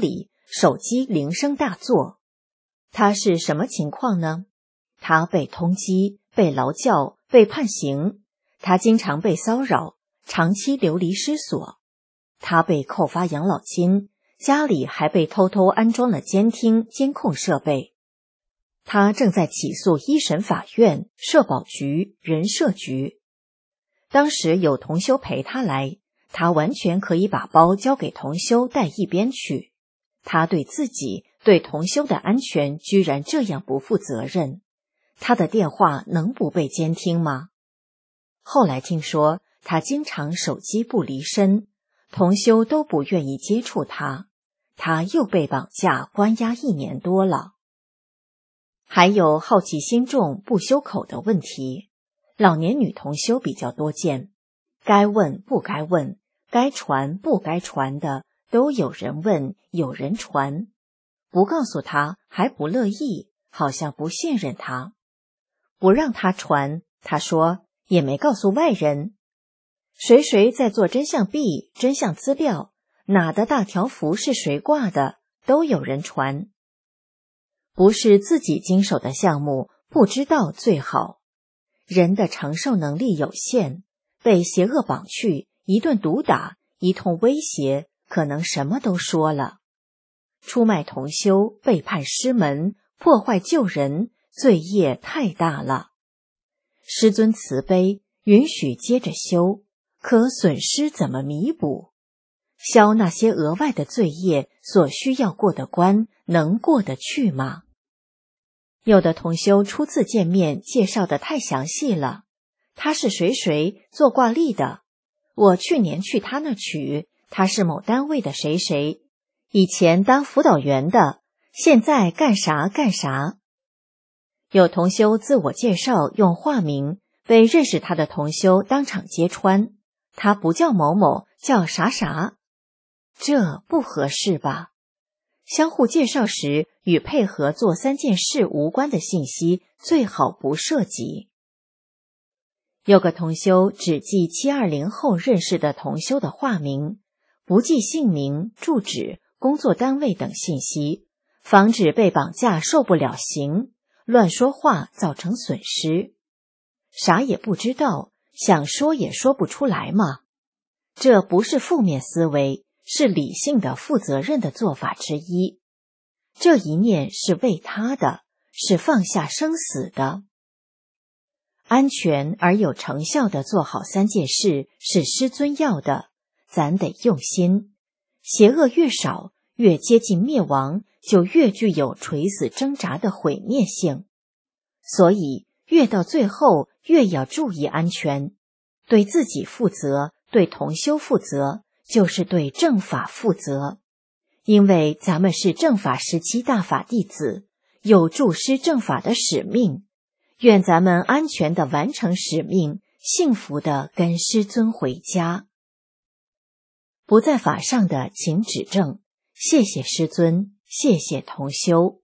手机铃声大作。他是什么情况呢？他被通缉，被劳教，被判刑。他经常被骚扰，长期流离失所。他被扣发养老金，家里还被偷偷安装了监听、监控设备。他正在起诉一审法院、社保局、人社局。当时有同修陪他来，他完全可以把包交给同修带一边去。他对自己、对同修的安全居然这样不负责任，他的电话能不被监听吗？后来听说他经常手机不离身，同修都不愿意接触他，他又被绑架关押1年多了。还有好奇心重不修口的问题，老年女同修比较多见，该问不该问，该传不该传的都有人问，有人传，不告诉他还不乐意，好像不信任他。不让他传，他说也没告诉外人。谁在做真相币、真相资料，哪的大条幅是谁挂的，都有人传。不是自己经手的项目，不知道最好。人的承受能力有限，被邪恶绑去，一顿毒打，一通威胁，可能什么都说了。出卖同修，背叛师门，破坏救人，罪业太大了。师尊慈悲，允许接着修，可损失怎么弥补？消那些额外的罪业所需要过的关，能过得去吗？有的同修初次见面介绍的太详细了，他是谁做挂历的，我去年去他那取，他是某单位的谁，以前当辅导员的，现在干啥。有同修自我介绍用化名，被认识他的同修当场揭穿，他不叫某某，叫啥，这不合适吧？相互介绍时与配合做3件事无关的信息最好不涉及。有个同修只记720后认识的同修的化名，不记姓名、住址、工作单位等信息，防止被绑架受不了刑，乱说话造成损失。啥也不知道，想说也说不出来嘛。这不是负面思维，是理性的负责任的做法之一。这一念是为他的，是放下生死的。安全而有成效的做好3件事是师尊要的，咱得用心。邪恶越少，越接近灭亡，就越具有垂死挣扎的毁灭性。所以越到最后越要注意安全，对自己负责，对同修负责，就是对正法负责。因为咱们是正法时期大法弟子，有助师正法的使命，愿咱们安全地完成使命，幸福地跟师尊回家。不在法上的请指正，谢谢师尊，谢谢同修。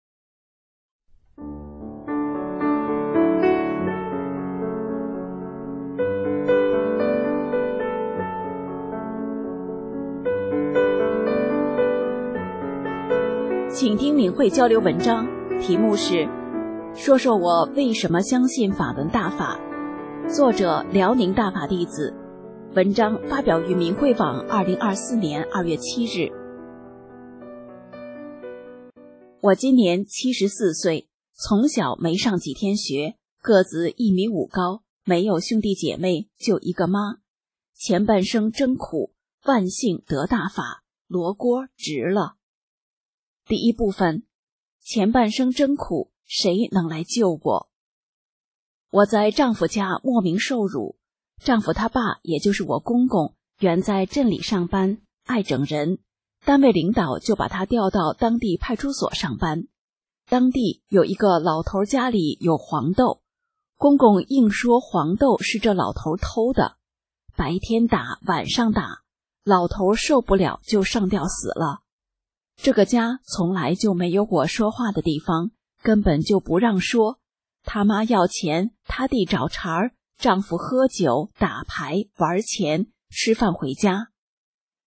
请听敏慧交流文章，题目是说说我为什么相信法轮大法，作者辽宁大法弟子，文章发表于明慧网2024年2月7日。我今年74岁，从小没上几天学，个子1.5米高，没有兄弟姐妹，就一个妈。前半生真苦，万幸得大法，罗锅值了。第一部分，前半生真苦，谁能来救我？我在丈夫家莫名受辱，丈夫他爸也就是我公公，原在镇里上班，爱整人，单位领导就把他调到当地派出所上班。当地有一个老头家里有黄豆，公公硬说黄豆是这老头偷的，白天打晚上打，老头受不了就上吊死了。这个家从来就没有我说话的地方，根本就不让说。他妈要钱，他弟找茬，丈夫喝酒打牌玩钱，吃饭回家。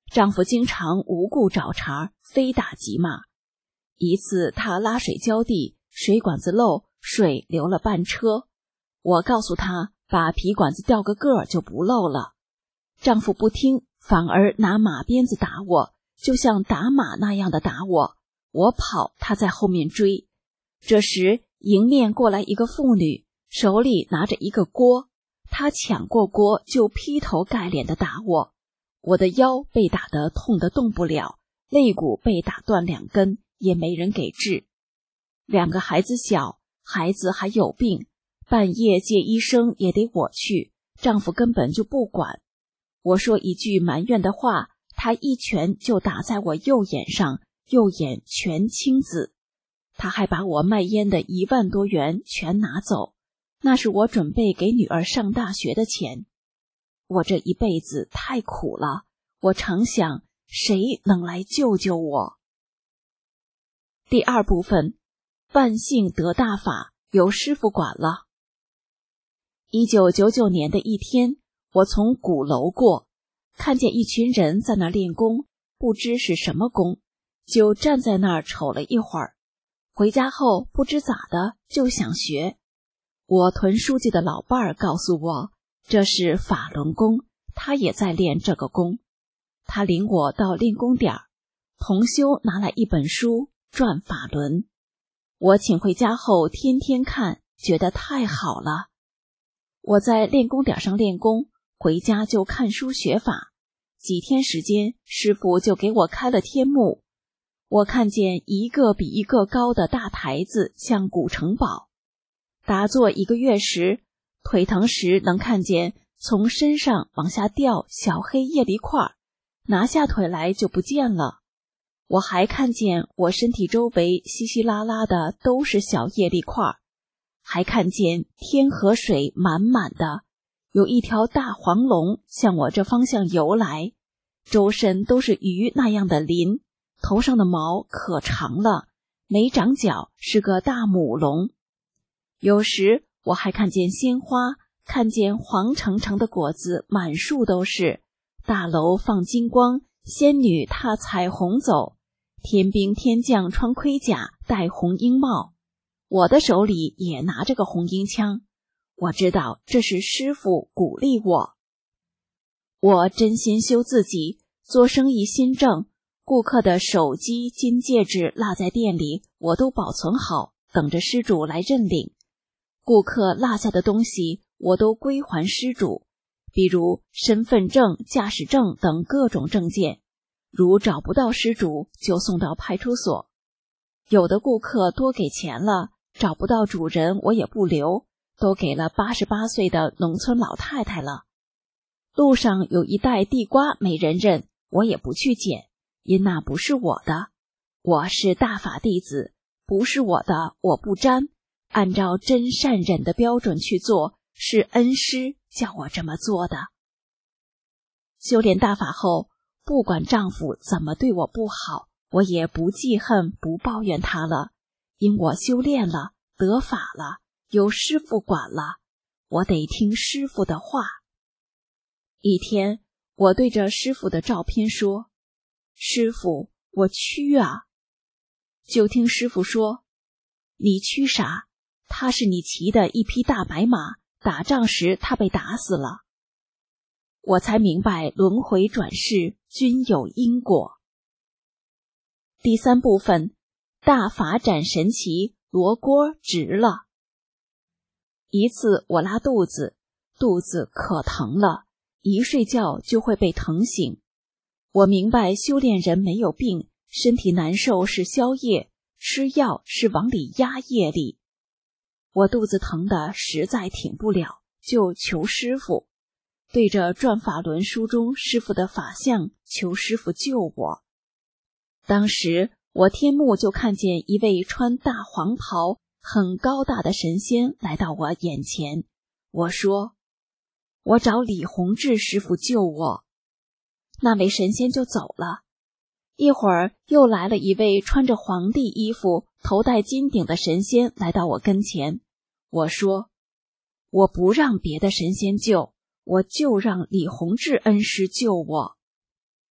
丈夫经常无故找茬，非打即骂。一次他拉水浇地，水管子漏，水流了半车。我告诉他把皮管子吊个个就不漏了。丈夫不听，反而拿马鞭子打我，就像打马那样的打我。我跑，他在后面追。这时迎面过来一个妇女，手里拿着一个锅，她抢过锅就劈头盖脸地打我。我的腰被打得痛得动不了，肋骨被打断2根，也没人给治。2个孩子小，孩子还有病，半夜借医生也得我去，丈夫根本就不管。我说一句埋怨的话，他一拳就打在我右眼上，右眼全青紫。他还把我卖烟的1万多元全拿走，那是我准备给女儿上大学的钱。我这一辈子太苦了，我常想谁能来救救我。第2部分，万幸得大法，由师父管了。1999年的一天，我从鼓楼过，看见一群人在那练功，不知是什么功，就站在那儿瞅了一会儿。回家后不知咋的就想学。我屯书记的老伴儿告诉我，这是法轮功，他也在练这个功。他领我到练功点儿，同修拿来一本书《转法轮》，我请回家后天天看，觉得太好了。我在练功点上练功，回家就看书学法。几天时间，师父就给我开了天目。我看见一个比一个高的大台子，像古城堡。打坐1个月时，腿疼时能看见从身上往下掉小黑叶粒块，拿下腿来就不见了。我还看见我身体周围稀稀拉拉的都是小叶粒块，还看见天河水满满的，有一条大黄龙向我这方向游来，周身都是鱼那样的鳞，头上的毛可长了，没长角，是个大母龙。有时我还看见鲜花，看见黄澄澄的果子满树都是，大楼放金光，仙女踏彩虹走，天兵天将穿盔甲，戴红缨帽。我的手里也拿着个红缨枪，我知道这是师父鼓励我。我真心修自己，做生意心正，顾客的手机、金戒指落在店里，我都保存好，等着施主来认领。顾客落下的东西，我都归还施主，比如身份证、驾驶证等各种证件。如找不到施主，就送到派出所。有的顾客多给钱了，找不到主人我也不留，都给了88岁的农村老太太了。路上有一袋地瓜没人认，我也不去捡，因那不是我的。我是大法弟子，不是我的我不沾，按照真善忍的标准去做，是恩师叫我这么做的。修炼大法后，不管丈夫怎么对我不好，我也不记恨不抱怨他了，因我修炼了，得法了，由师父管了，我得听师父的话。一天，我对着师父的照片说，师父，我屈啊。就听师父说，你屈啥？他是你骑的一匹大白马，打仗时他被打死了。我才明白轮回转世均有因果。第3部分，大法展神奇，罗锅直了。一次我拉肚子，肚子可疼了，一睡觉就会被疼醒。我明白修炼人没有病，身体难受是消业，吃药是往里压业力。我肚子疼得实在挺不了，就求师父，对着《转法轮》书中师父的法相求师父救我。当时我天目就看见一位穿大黄袍很高大的神仙来到我眼前，我说，我找李洪志师父救我。那位神仙就走了。一会儿又来了一位穿着皇帝衣服头戴金顶的神仙来到我跟前，我说，我不让别的神仙救，我就让李洪志恩师救我。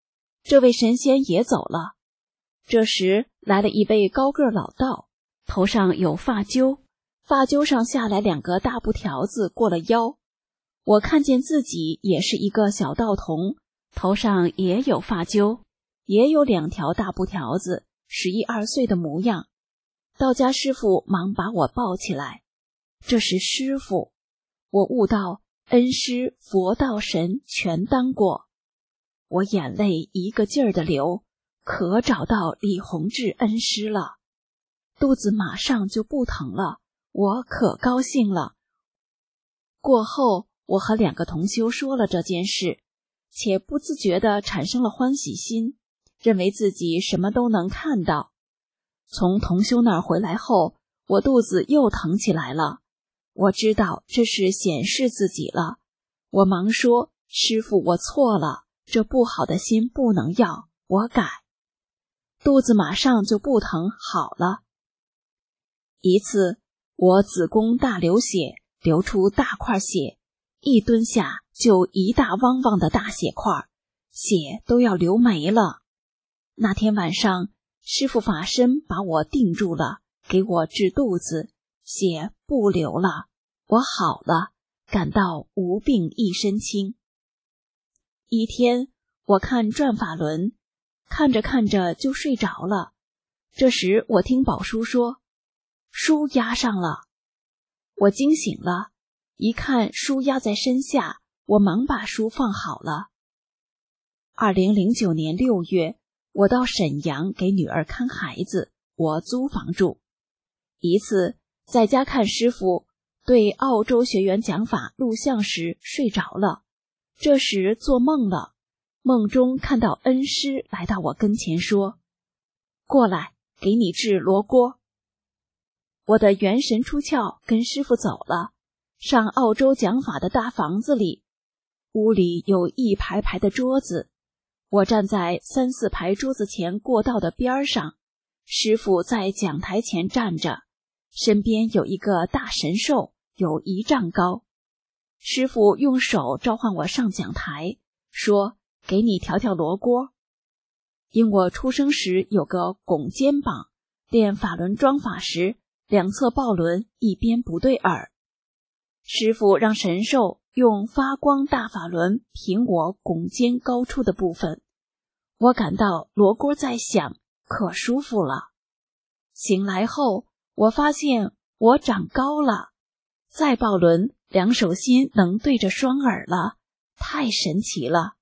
这位神仙也走了。这时来了一位高个老道，头上有发揪，发揪上下来2个大布条子过了腰。我看见自己也是一个小道童，头上也有发揪，也有2条大布条子，11、12岁的模样。道家师傅忙把我抱起来，这是师傅。我悟到恩师佛道神全当过，我眼泪一个劲儿的流，可找到李洪志恩师了，肚子马上就不疼了，我可高兴了。过后我和2个同修说了这件事，且不自觉地产生了欢喜心，认为自己什么都能看到。从同修那儿回来后，我肚子又疼起来了，我知道这是显示自己了。我忙说，师父，我错了，这不好的心不能要，我改。肚子马上就不疼好了。一次我子宫大流血，流出大块血，一蹲下就一大汪汪的大血块，血都要流没了。那天晚上师父法身把我定住了，给我治肚子，血不流了，我好了，感到无病一身轻。一天我看转法轮，看着看着就睡着了。这时我听宝叔说，书压上了。我惊醒了，一看书压在身下，我忙把书放好了。2009年6月，我到沈阳给女儿看孩子，我租房住。一次在家看师傅对澳洲学员讲法录像时睡着了，这时做梦了，梦中看到恩师来到我跟前说，过来给你治罗锅。我的元神出窍，跟师傅走了，上澳洲讲法的大房子里，屋里有一排排的桌子，我站在3、4排桌子前过道的边上，师傅在讲台前站着，身边有一个大神兽，有1丈高。师傅用手召唤我上讲台，说给你调调罗锅。因我出生时有个拱肩膀，练法轮装法时2侧抱轮，一边不对耳。师傅让神兽用发光大法轮平我拱肩高处的部分，我感到罗锅在响，可舒服了。醒来后，我发现我长高了，再抱轮2手心能对着双耳了，太神奇了。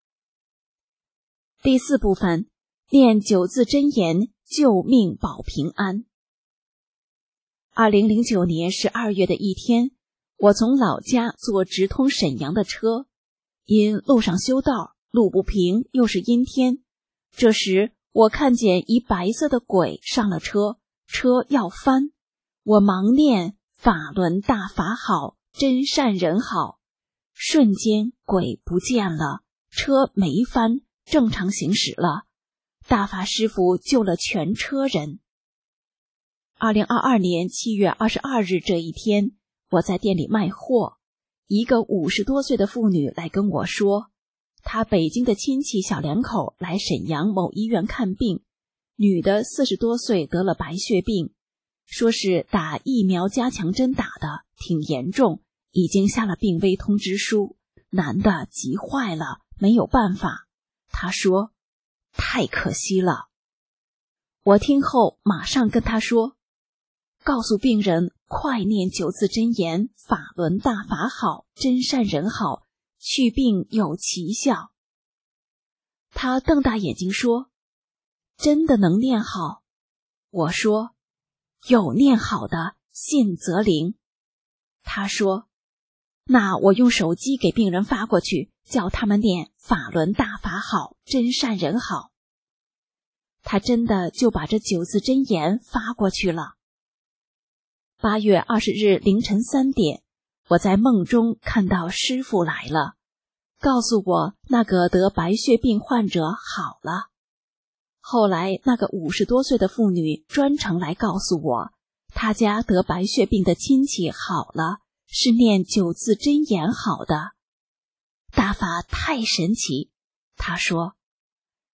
第4部分，念9字真言，救命保平安。2009年12月的一天，我从老家坐直通沈阳的车，因路上修道，路不平，又是阴天。这时我看见一白色的鬼上了车，车要翻，我忙念法轮大法好，真善人好。瞬间鬼不见了，车没翻，正常行驶了。大法师父救了全车人。2022年7月22日这一天，我在店里卖货，一个50多岁的妇女来跟我说，她北京的亲戚小2口来沈阳某医院看病，女的40多岁得了白血病，说是打疫苗加强针打的，挺严重，已经下了病危通知书，男的急坏了，没有办法。她说太可惜了。我听后马上跟她说，告诉病人快念9字真言，法轮大法好，真善人好，去病有奇效。他瞪大眼睛说，真的能念好？我说，有念好的，信则灵。他说，那我用手机给病人发过去，叫他们念法轮大法好，真善人好。他真的就把这9字真言发过去了。8月20日凌晨3点，我在梦中看到师父来了，告诉我那个得白血病患者好了。后来那个50多岁的妇女专程来告诉我，她家得白血病的亲戚好了，是念9字真言好的。大法太神奇，她说，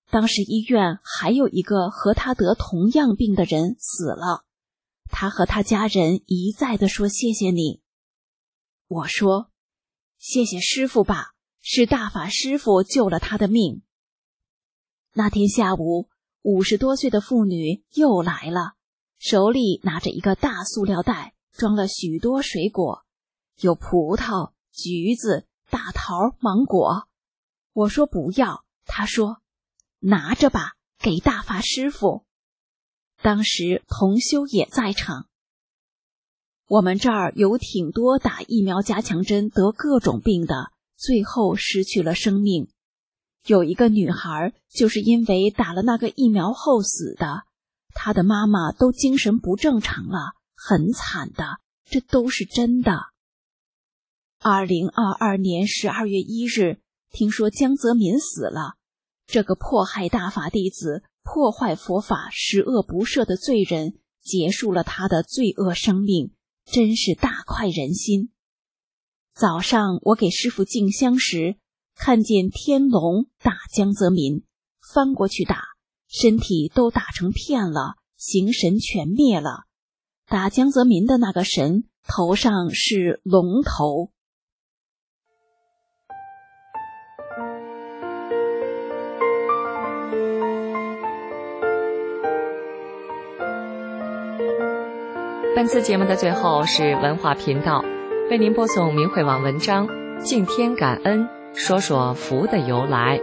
当时医院还有一个和他得同样病的人死了，他和他家人一再地说谢谢你。我说谢谢师父吧，是大法师父救了他的命。那天下午50多岁的妇女又来了，手里拿着一个大塑料袋，装了许多水果，有葡萄、橘子、大桃、芒果。我说不要，她说拿着吧，给大法师父。当时同修也在场。我们这儿有挺多打疫苗加强针得各种病的，最后失去了生命。有一个女孩就是因为打了那个疫苗后死的，她的妈妈都精神不正常了，很惨的，这都是真的。2022年12月1日，听说江泽民死了，这个迫害大法弟子、破坏佛法、十恶不赦的罪人，结束了他的罪恶生命，真是大快人心。早上我给师父敬香时，看见天龙打江泽民，翻过去打，身体都打成片了，形神全灭了。打江泽民的那个神头上是龙头。 本次节目的最后是文化频道为您播送明慧网文章《敬天感恩，说说福的由来》。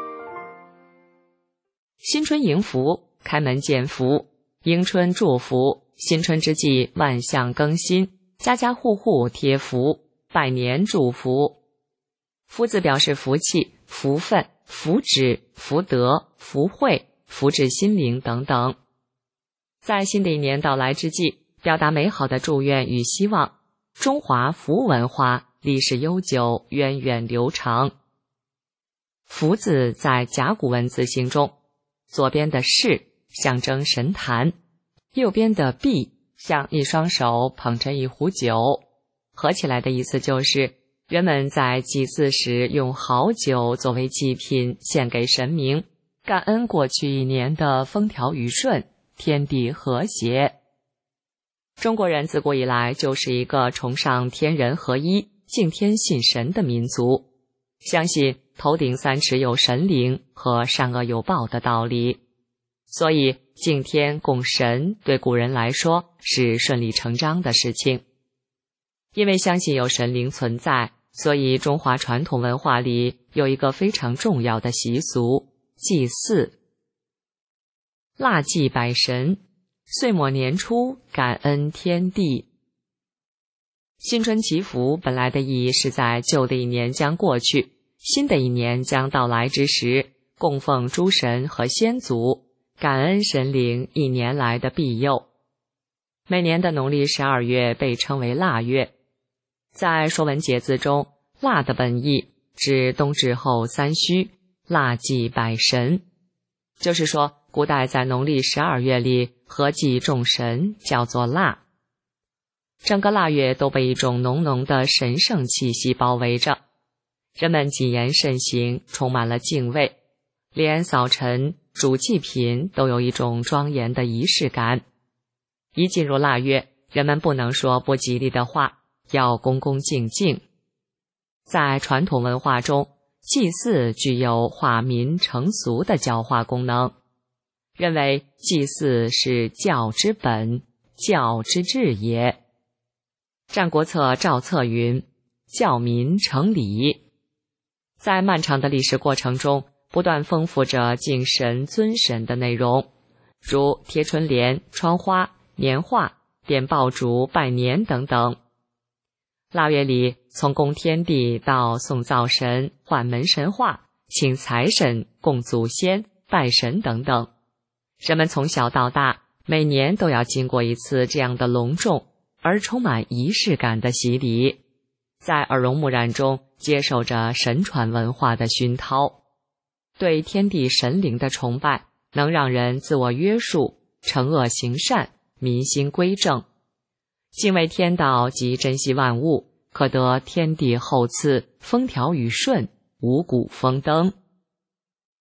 新春迎福，开门见福，迎春祝福，新春之际万象更新，家家户户贴福，拜年祝福。福字表示福气、福分、福祉、福德、福慧、福至心灵等等。在新的一年到来之际，表达美好的祝愿与希望，中华福文化历史悠久，源远流长。福字在甲骨文字形中，左边的士象征神坛，右边的臂像一双手捧着一壶酒，合起来的意思就是人们在祭祀时用好酒作为祭品献给神明，感恩过去一年的风调雨顺，天地和谐。中国人自古以来就是一个崇尚天人合一、敬天信神的民族，相信头顶三尺有神灵和善恶有报的道理，所以敬天供神对古人来说是顺理成章的事情。因为相信有神灵存在，所以中华传统文化里有一个非常重要的习俗——祭祀。腊祭百神，岁末年初感恩天地。新春祈福本来的意义是在旧的一年将过去，新的一年将到来之时，供奉诸神和先祖，感恩神灵一年来的庇佑。每年的农历12月被称为腊月。在《说文解字》中，腊的本意指冬至后3戌，腊祭百神，就是说古代在农历12月里合祭众神，叫做腊。整个腊月都被一种浓浓的神圣气息包围着，人们谨言慎行，充满了敬畏，连扫尘、煮祭品都有一种庄严的仪式感。一进入腊月，人们不能说不吉利的话，要恭恭敬敬。在传统文化中，祭祀具有化民成俗的教化功能，认为祭祀是教之本，教之治也。战国策赵策云：教民成礼。在漫长的历史过程中，不断丰富着敬神尊神的内容，如贴春联、窗花、年画、点爆竹、拜年等等。腊月里，从供天地到送灶神、换门神话、请财神、供祖先、拜神等等，人们从小到大每年都要经过一次这样的隆重而充满仪式感的洗礼，在耳濡目染中接受着神传文化的熏陶。对天地神灵的崇拜能让人自我约束，惩恶行善，民心归正。敬畏天道及珍惜万物，可得天地厚赐，风调雨顺，五谷丰登。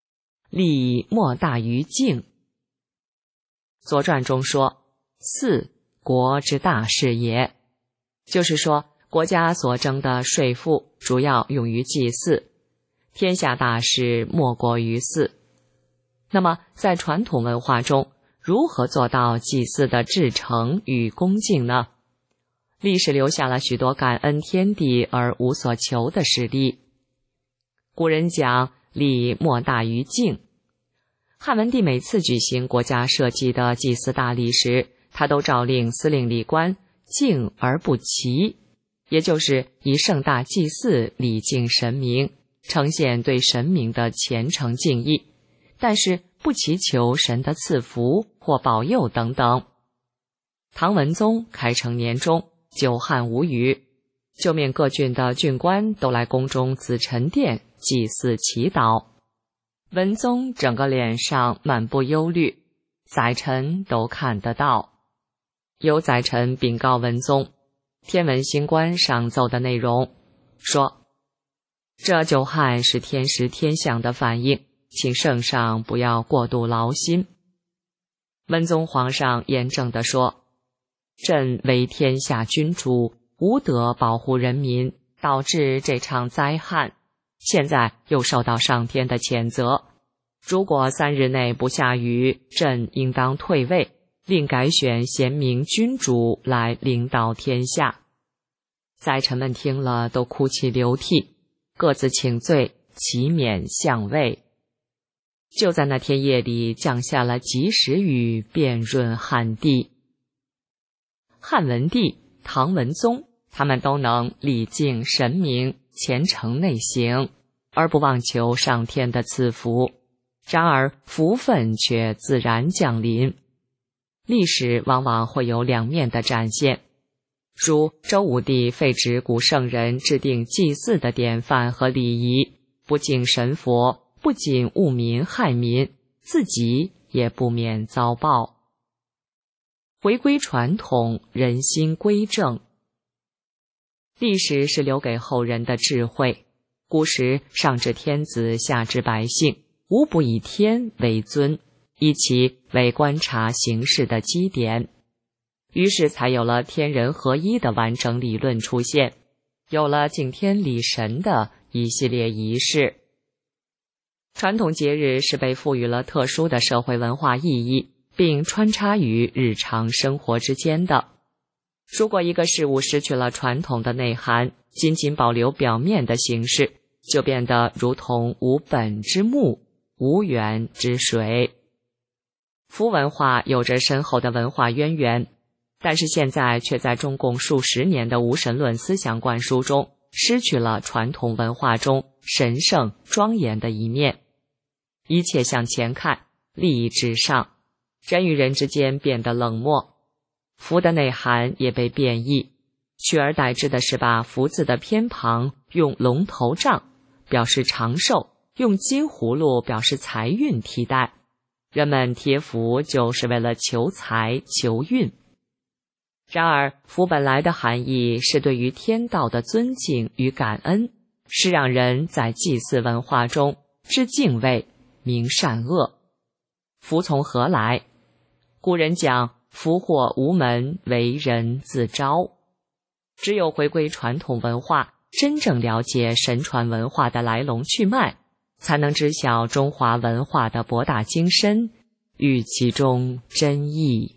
利莫大于敬。左传中说，祀，国之大事也，就是说国家所征的税赋主要用于祭祀，天下大事莫过于祀。那么在传统文化中，如何做到祭祀的至诚与恭敬呢？历史留下了许多感恩天地而无所求的事例。古人讲礼莫大于敬。汉文帝每次举行国家社稷的祭祀大礼时，他都诏令司令礼官敬而不齐，也就是以盛大祭祀礼敬神明，呈现对神明的虔诚敬意，但是不祈求神的赐福或保佑等等。唐文宗开成年中，久旱无雨，就命各郡的郡官都来宫中紫宸殿祭祀祈祷。文宗整个脸上满不忧虑，宰臣都看得到。有宰臣禀告文宗天文星官上奏的内容，说这久旱是天时天象的反应，请圣上不要过度劳心。文宗皇上严正地说，朕为天下君主，无德保护人民，导致这场灾害，现在又受到上天的谴责。如果3日内不下雨，朕应当退位，另改选贤明君主来领导天下。宰臣们听了都哭泣流涕，各自请罪，齐免相位。就在那天夜里，降下了及时雨，遍润汉地。汉文帝、唐文宗他们都能礼敬神明，虔诚内省，而不妄求上天的赐福，然而福分却自然降临。历史往往会有两面的展现，如周武帝废止古圣人制定祭祀的典范和礼仪，不敬神佛，不仅误民害民，自己也不免遭报。回归传统，人心归正。历史是留给后人的智慧，古时上至天子，下至百姓，无不以天为尊，以其为观察形势的基点。于是才有了天人合一的完整理论出现，有了敬天礼神的一系列仪式。传统节日是被赋予了特殊的社会文化意义，并穿插于日常生活之间的。如果一个事物失去了传统的内涵，仅仅保留表面的形式，就变得如同无本之木，无源之水。服文化有着深厚的文化渊源，但是现在却在中共数十年的无神论思想灌输中，失去了传统文化中神圣庄严的一面。一切向前看，利益至上，人与人之间变得冷漠，福的内涵也被变异，取而代之的是把福字的偏旁用龙头杖表示长寿，用金葫芦表示财运替代。人们贴福就是为了求财求运。然而福本来的含义是对于天道的尊敬与感恩，是让人在祭祀文化中知敬畏，明善恶。福从何来？古人讲福祸无门，为人自招。只有回归传统文化，真正了解神传文化的来龙去脉，才能知晓中华文化的博大精深与其中真意。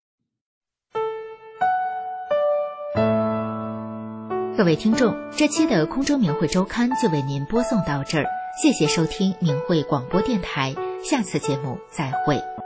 各位听众，这期的空中明慧周刊就为您播送到这儿，谢谢收听明慧广播电台，下次节目再会。